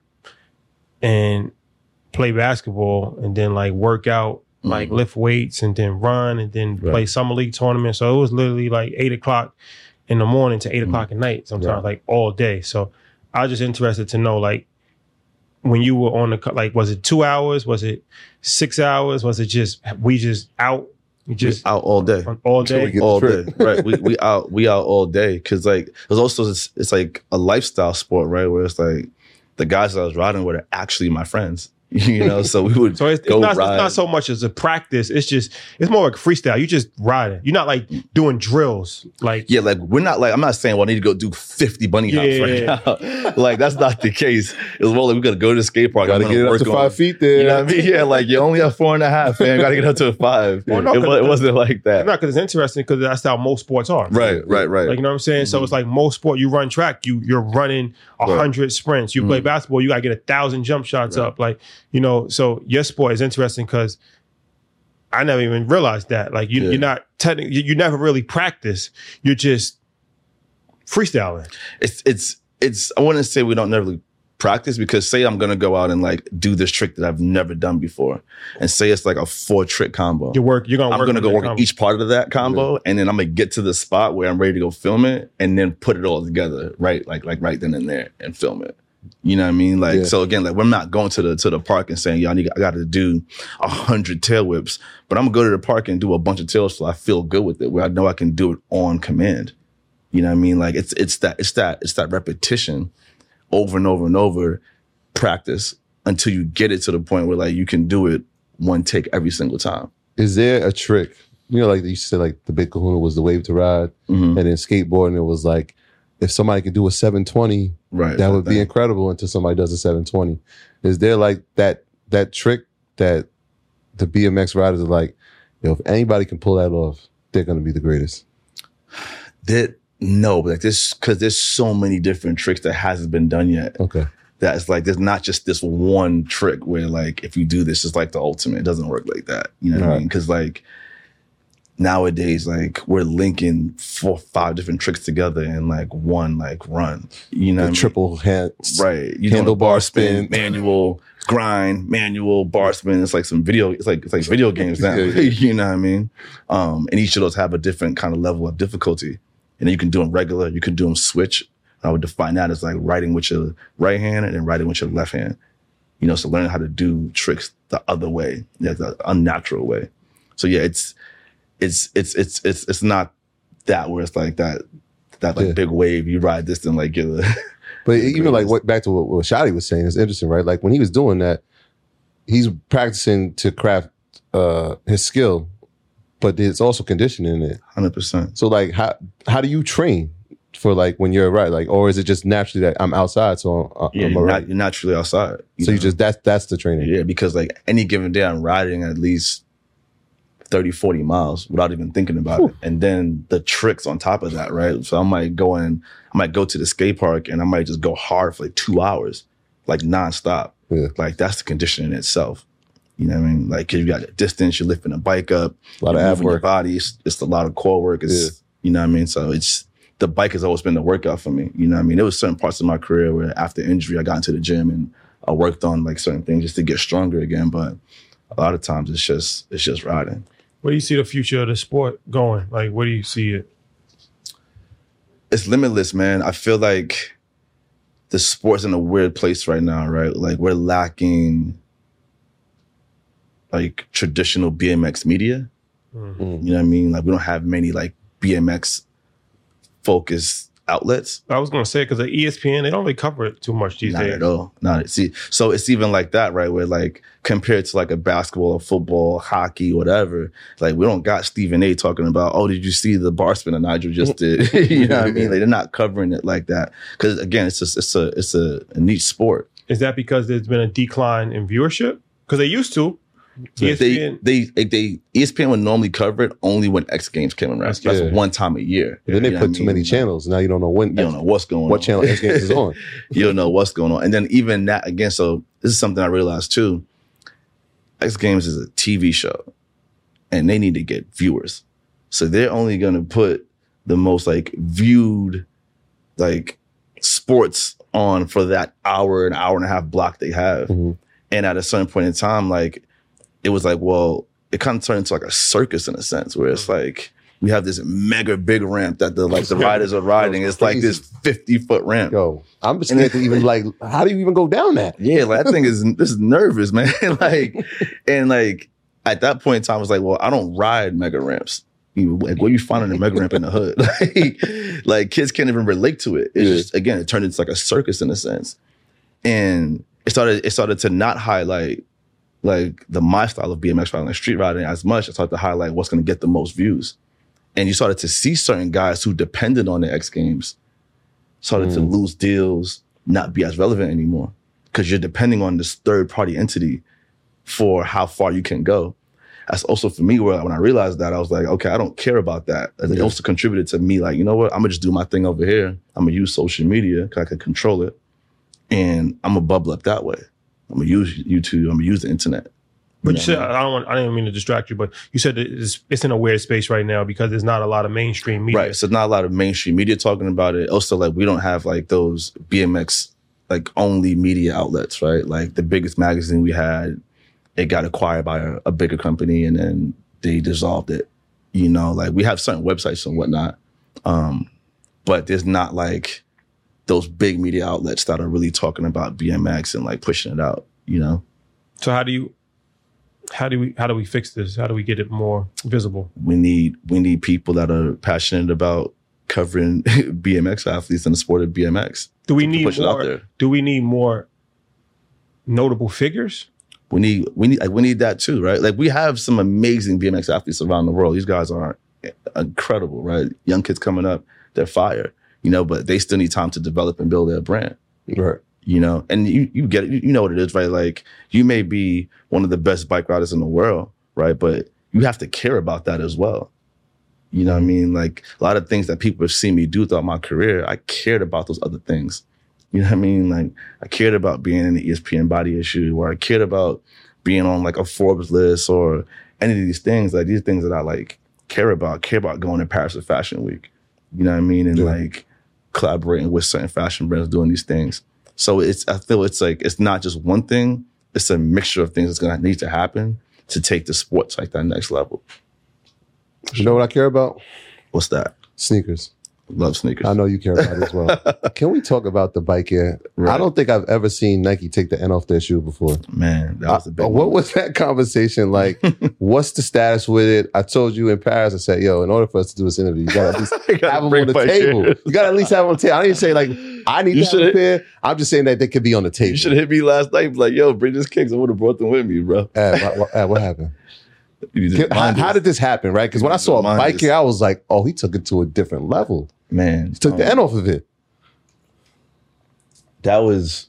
and play basketball and then like work out, like Mhm. lift weights and then run and then Right. play summer league tournaments. So it was literally like eight o'clock in the morning to eight o'clock at night. Sometimes Right. like all day. So I was just interested to know like when you were on the co- like was it two hours? Was it six hours? Was it just we just out? We just We out all day. on all Till we day. get- all the day, trick. right? We we out we out all day because like there's also this, it's like a lifestyle sport, right? Where it's like the guys that I was riding with are actually my friends, you know. So we would So it's, it's go not ride. it's not so much as a practice. It's just it's more like freestyle. You just riding. You're not like doing drills. Like Yeah, like we're not like I'm not saying well I need to go do fifty bunny hops Yeah. right now. Like that's not the case. It's more like we gotta go to the skate park. Gotta I'm get gonna it up work to on- five feet there. You know what I mean? Yeah, like you only have four and a half, man. Gotta get up to a five. Well, no, it, wa- it 'cause- wasn't like that. not because it's interesting because that's how most sports are. Right, right, right. Like you know what I'm saying? So it's like most sport, you run track, you you're running a Right. hundred sprints. You play basketball, you gotta get a thousand jump shots Right. up. Like, you know, so your sport is interesting because I never even realized that. Like you Yeah. you're not technically you, you never really practice. You're just freestyling. it's it's it's I wouldn't say we don't never really practice because say I'm gonna go out and like do this trick that I've never done before and say it's like a four trick combo. You work, you're gonna I'm work gonna on go that work combo. each part of that combo and then I'm gonna get to the spot where I'm ready to go film it and then put it all together, right? Like like right then and there and film it. You know what I mean? Like Yeah. so again, like we're not going to the to the park and saying, "Yo, I need I got to do a hundred tail whips," but I'm gonna go to the park and do a bunch of tails so I feel good with it, where I know I can do it on command. You know what I mean? Like it's it's that it's that it's that repetition over and over and over practice until you get it to the point where like you can do it one take every single time. Is there a trick? You know, like you said, like the big kahuna was the wave to ride, Mhm. and then skateboarding, it was like if somebody could do a seven twenty, Right. that would be thing. incredible until somebody does a seven twenty. Is there like that that trick that the B M X riders are like, you know, if anybody can pull that off, they're gonna be the greatest? That no, but like this because there's so many different tricks that hasn't been done yet. Okay. That's like there's not just this one trick where like if you do this, it's like the ultimate. It doesn't work like that. You know what I Right. mean? Because like nowadays, like we're linking four, five different tricks together in like one like run. You know, The what I mean? triple hand, Right. You handlebar bar spin. manual, grind, manual, bar spin. It's like some video, it's like it's like video games now. Yeah, yeah. You know what I mean? Um, and each of those have a different kind of level of difficulty. And then you can do them regular, you can do them switch. I would define that as like writing with your right hand and then writing with your left hand. You know, so learning how to do tricks the other way, yeah, the unnatural way. So yeah, it's it's it's it's it's it's not that where it's like that that like Yeah. big wave you ride this and like you're the But even like what back to what, what Shadi was saying is interesting, right? Like when he was doing that, he's practicing to craft uh, his skill, but there's also conditioning in it. one hundred percent. So like how how do you train for like when you're right? Like, or is it just naturally that I'm outside, so I'm, Yeah, I'm you're, alright? not, you're naturally outside. So you know? just that's that's the training. yeah, because like any given day I'm riding at least thirty, forty miles without even thinking about it. And then the tricks on top of that, right? So I might go in, I might go to the skate park and I might just go hard for like two hours, like nonstop. Yeah. Like that's the conditioning itself. You know what I mean? Like 'cause you got the distance, you're lifting a bike up, A lot of you're ab moving your work. body. It's, it's a lot of core work. It's, Yeah. you know what I mean? So it's, the bike has always been the workout for me. You know what I mean? There was certain parts of my career where after injury, I got into the gym and I worked on like certain things just to get stronger again. But a lot of times it's just, it's just riding. Where do you see the future of the sport going? Like where do you see it? It's limitless, man. I feel like the sport's in a weird place right now, right? Like we're lacking like traditional B M X media. Mm. You know what I mean? Like we don't have many like B M X focused outlets. I was going to say, because the E S P N, they don't really cover it too much these Not days. at all. Not see. So it's even like that, right? Where like compared to like a basketball, or football, hockey, whatever, like we don't got Stephen A. talking about, oh, did you see the bar spin that Nigel just did? You know what I mean? Like they're not covering it like that because again, it's just it's a it's a, a niche sport. Is that because there's been a decline in viewership? Because they used to. E S P N, they, they, they, E S P N would normally cover it only when X Games came around. That's Yeah. one time a year. And then they You know put what too I many mean? channels. Now you don't know when. You don't know what's going what on. What channel X Games is on. You don't know what's going on. And then even that, again, so this is something I realized too. X Games is a T V show and they need to get viewers. So they're only going to put the most like viewed like sports on for that hour, an hour and a half block they have. Mm-hmm. And at a certain point in time, like, it was like, well, it kind of turned into like a circus in a sense where it's like, we have this mega big ramp that the like the riders are riding. It's like this fifty foot ramp. Yo, I'm scared to even like, how do you even go down that? Yeah, like that thing is this is nervous, man. Like, and like at that point in time, I was like, well, I don't ride mega ramps. You, like, where you finding a mega ramp in the hood? Like, like kids can't even relate to it. It's Yeah. just again, it turned into like a circus in a sense, and it started it started to not highlight like the my style of B M X riding, like street riding, as much. It started to highlight what's going to get the most views, and you started to see certain guys who depended on the X Games started to lose deals, not be as relevant anymore because you're depending on this third party entity for how far you can go. That's also for me where when I realized that, I was like, okay, I don't care about that. And it also contributed to me like, you know what? I'm gonna just do my thing over here. I'm gonna use social media because I can control it. And I'm gonna bubble up that way. I'm gonna use YouTube, I'm gonna use the internet. But you said, I don't want, I didn't mean to distract you, but you said that it's, it's in a weird space right now because there's not a lot of mainstream media. Right. So not a lot of mainstream media talking about it. Also, like we don't have like those B M X like only media outlets, right? Like the biggest magazine we had, it got acquired by a, a bigger company and then they dissolved it. You know, like we have certain websites and whatnot. Um, but there's not like those big media outlets that are really talking about B M X and like pushing it out, you know? So how do you, how do we, how do we fix this? How do we get it more visible? We need, we need people that are passionate about covering B M X athletes and the sport of B M X. Do we to need push it out more, there. do we need more notable figures? We need, we need, like, we need that too, right? Like we have some amazing B M X athletes around the world. These guys are incredible, right? Young kids coming up, they're fire, you know, but they still need time to develop and build their brand. Right. You know, and you, you get it, you know what it is, right? Like you may be one of the best bike riders in the world, right? But you have to care about that as well. You know what I mean? Like a lot of things that people have seen me do throughout my career, I cared about those other things. You know what I mean? Like I cared about being in the E S P N body issue, or I cared about being on like a Forbes list or any of these things, like these things that I like care about, care about going to Paris for Fashion Week. You know what I mean? And Yeah. like collaborating with certain fashion brands doing these things. So it's, I feel it's like, it's not just one thing, it's a mixture of things that's going to need to happen to take the sport to like that next level. You know what I care about? What's that? Sneakers. Love sneakers. I know you care about it as well. Can we talk about the bike here? Right. I don't think I've ever seen Nike take the N off their shoe before. Man, that was a big Uh, one. what was that conversation like? What's the status with it? I told you in Paris, I said, yo, in order for us to do this interview, you gotta at least You gotta have them bring on the bike table. here. You gotta at least have them on the table. I didn't say like, I need You to have a should've- pair. I'm just saying that they could be on the table. You should have hit me last night, like, yo, bring this kicks. I would have brought them with me, bro. Ad, what, what, Ad, what happened? You just Can- how, mind how us. did this happen, right? Because when I saw a Mind bike us. here, I was like, oh, he took it to a different level. Man, He took the um, N off of it. that was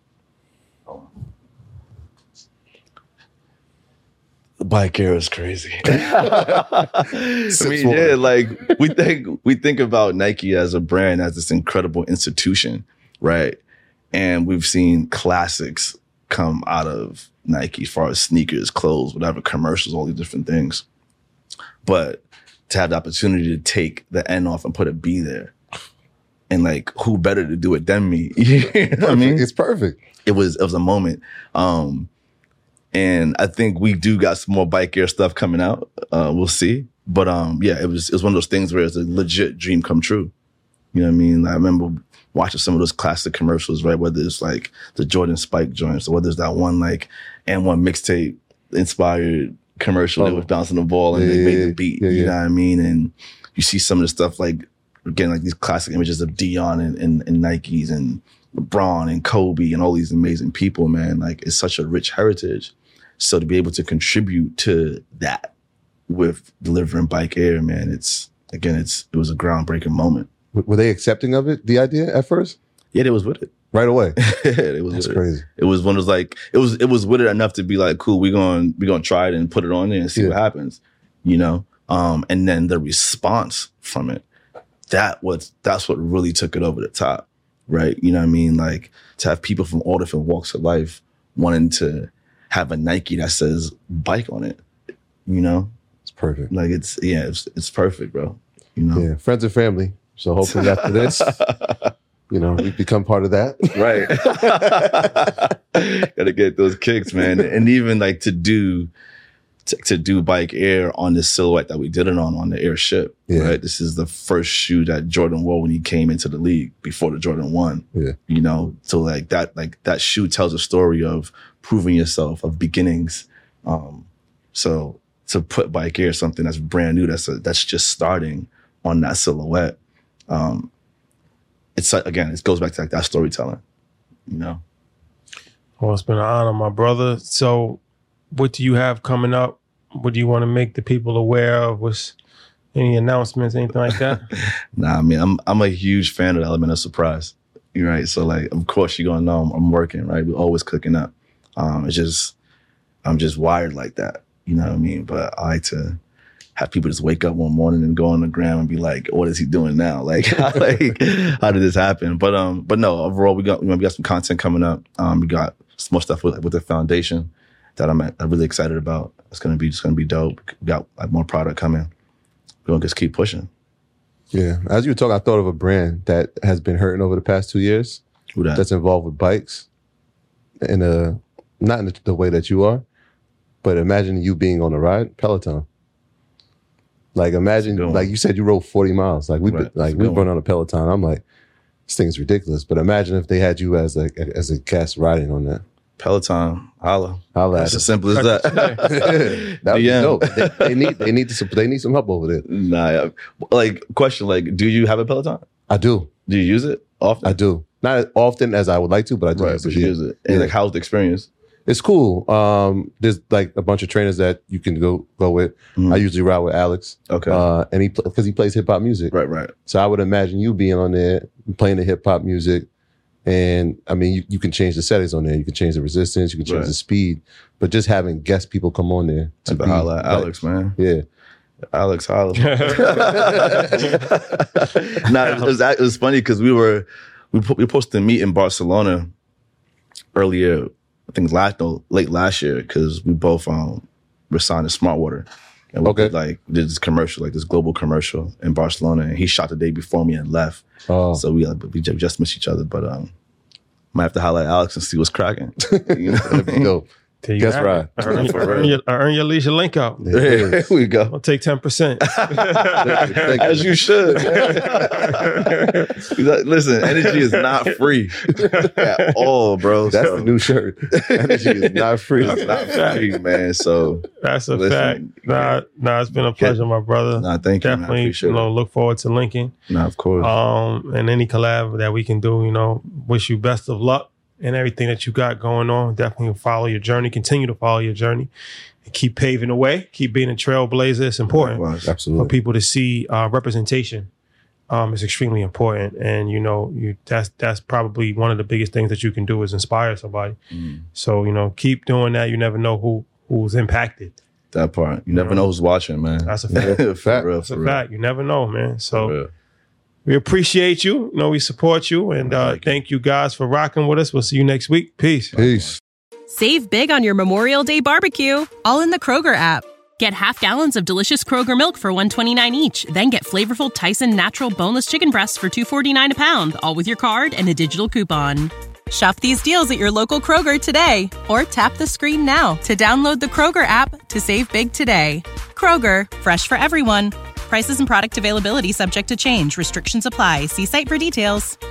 the bike era is crazy. I mean, yeah, like we think we think about Nike as a brand, as this incredible institution, right? And we've seen classics come out of Nike as far as sneakers, clothes, whatever, commercials, all these different things. But to have the opportunity to take the N off and put a B there, and like, who better to do it than me? You know what I mean? It's perfect. It was it was a moment. Um, and I think we do got some more bike gear stuff coming out. Uh, we'll see. But um, yeah, it was it was one of those things where it's a legit dream come true. You know what I mean? I remember watching some of those classic commercials, right? Whether it's like the Jordan Spike joints, or whether it's that one like and one mixtape inspired commercial that Oh. was bouncing the ball and Yeah, they yeah, made yeah. the beat. Yeah, you yeah. know what I mean? And you see some of the stuff like again, like these classic images of Dion and, and, and Nikes and LeBron and Kobe and all these amazing people, man. Like, it's such a rich heritage. So to be able to contribute to that with delivering Bike Air, man, it's, again, it's it was a groundbreaking moment. Were they accepting of it, the idea at first? Yeah, they was with it. Right away. it was That's with crazy. It. it was one of those like, it was it was with it enough to be like, cool, we're going we gonna try it and put it on there and see yeah. what happens, you know? Um, and then the response from it, that was, that's what really took it over the top, right? You know what I mean? Like, to have people from all different walks of life wanting to have a Nike that says Bike on it, you know? It's perfect. Like, it's, yeah, it's, it's perfect, bro. You know? Yeah, friends and family. So hopefully after this, you know, we become part of that. Right. Gotta get those kicks, man. And even like to do, to, to do Bike Air on this silhouette that we did it on, on the Airship, yeah. right? This is the first shoe that Jordan wore when he came into the league before the Jordan one, yeah. you know? So like that, like that shoe tells a story of proving yourself, of beginnings. Um, so to put Bike Air, something that's brand new, that's a, that's just starting on that silhouette, um, it's again, it goes back to like that storytelling, you know? Well, it's been an honor, my brother. So what do you have coming up? What do you want to make the people aware of? What's any announcements, anything like that? Nah, I mean, I'm I'm a huge fan of the element of surprise. You're right. So like, of course you're gonna know I'm, I'm working, right? We're always cooking up. Um, it's just, I'm just wired like that. You know what I mean? But I like to have people just wake up one morning and go on the gram and be like, what is he doing now? Like, how, like, how did this happen? But um, but no, overall, we got we got some content coming up. Um, we got some more stuff with with the foundation that I'm, I'm really excited about. It's gonna be it's gonna be dope. We got like more product coming. We're gonna just keep pushing. Yeah. As you were talking, I thought of a brand that has been hurting over the past two years. Who that? That's involved with bikes, in a not in the way that you are, but imagine you being on a ride, Peloton. Like, imagine, like you said, you rode forty miles. Like we, right. like we run on a Peloton. I'm like, this thing's ridiculous. But imagine if they had you as a as a guest riding on that. Peloton, holla, holla. That's as simple as that. That would yeah. be dope. They, they need they need to, they need some help over there. Nah, like question, like, do you have a Peloton? I do. Do you use it often? I do. Not as often as I would like to, but I do. Right, use but it. you use it. And yeah. like, how's the experience? It's cool. Um, there's like a bunch of trainers that you can go go with. Mm-hmm. I usually ride with Alex. Okay. Uh, and he because he plays hip hop music. Right, right. So I would imagine you being on there playing the hip hop music, and I mean you, you can change the settings on there. You can change the resistance. You can change right. the speed. But just having guest people come on there to like be holla like, Alex, man. Yeah. Alex holla. Nah, it was, it was funny because we were we we were supposed to meet in Barcelona earlier. I think last no, late last year, because we both um were signed to Smartwater. And we okay. did, like did this commercial, like this global commercial in Barcelona, and he shot the day before me and left. Oh. So we like, we just missed each other, but um might have to highlight Alex and see what's cracking. You know what I mean? Dope. Guess right. I earn, earn, your, I earn your leisure link out. There we go. I'll take ten percent. As you should. Listen, energy is not free at all, bro. That's so. the new shirt. Energy is not free. It's not free, man. So that's a listen, fact. Nah, nah, it's been a pleasure, my brother. Nah, thank you. Definitely, man. you know, look forward to linking. Nah, of course. Um, and any collab that we can do, you know, wish you best of luck. And everything that you got going on, definitely follow your journey. Continue to follow your journey. And keep paving the way. Keep being a trailblazer. It's important Absolutely. for people to see uh, representation. Um, it's extremely important, and you know, you that's that's probably one of the biggest things that you can do is inspire somebody. Mm. So you know, keep doing that. You never know who who's impacted. That part. You never you know? know who's watching, man. That's a fact. for fact. real. That's for a real. fact. You never know, man. So. We appreciate you. You know, we support you. And uh, thank, you. thank you guys for rocking with us. We'll see you next week. Peace. Peace. Save big on your Memorial Day barbecue, all in the Kroger app. Get half gallons of delicious Kroger milk for one dollar and twenty-nine cents each. Then get flavorful Tyson natural boneless chicken breasts for two dollars and forty-nine cents a pound, all with your card and a digital coupon. Shop these deals at your local Kroger today, or tap the screen now to download the Kroger app to save big today. Kroger, fresh for everyone. Prices and product availability subject to change. Restrictions apply. See site for details.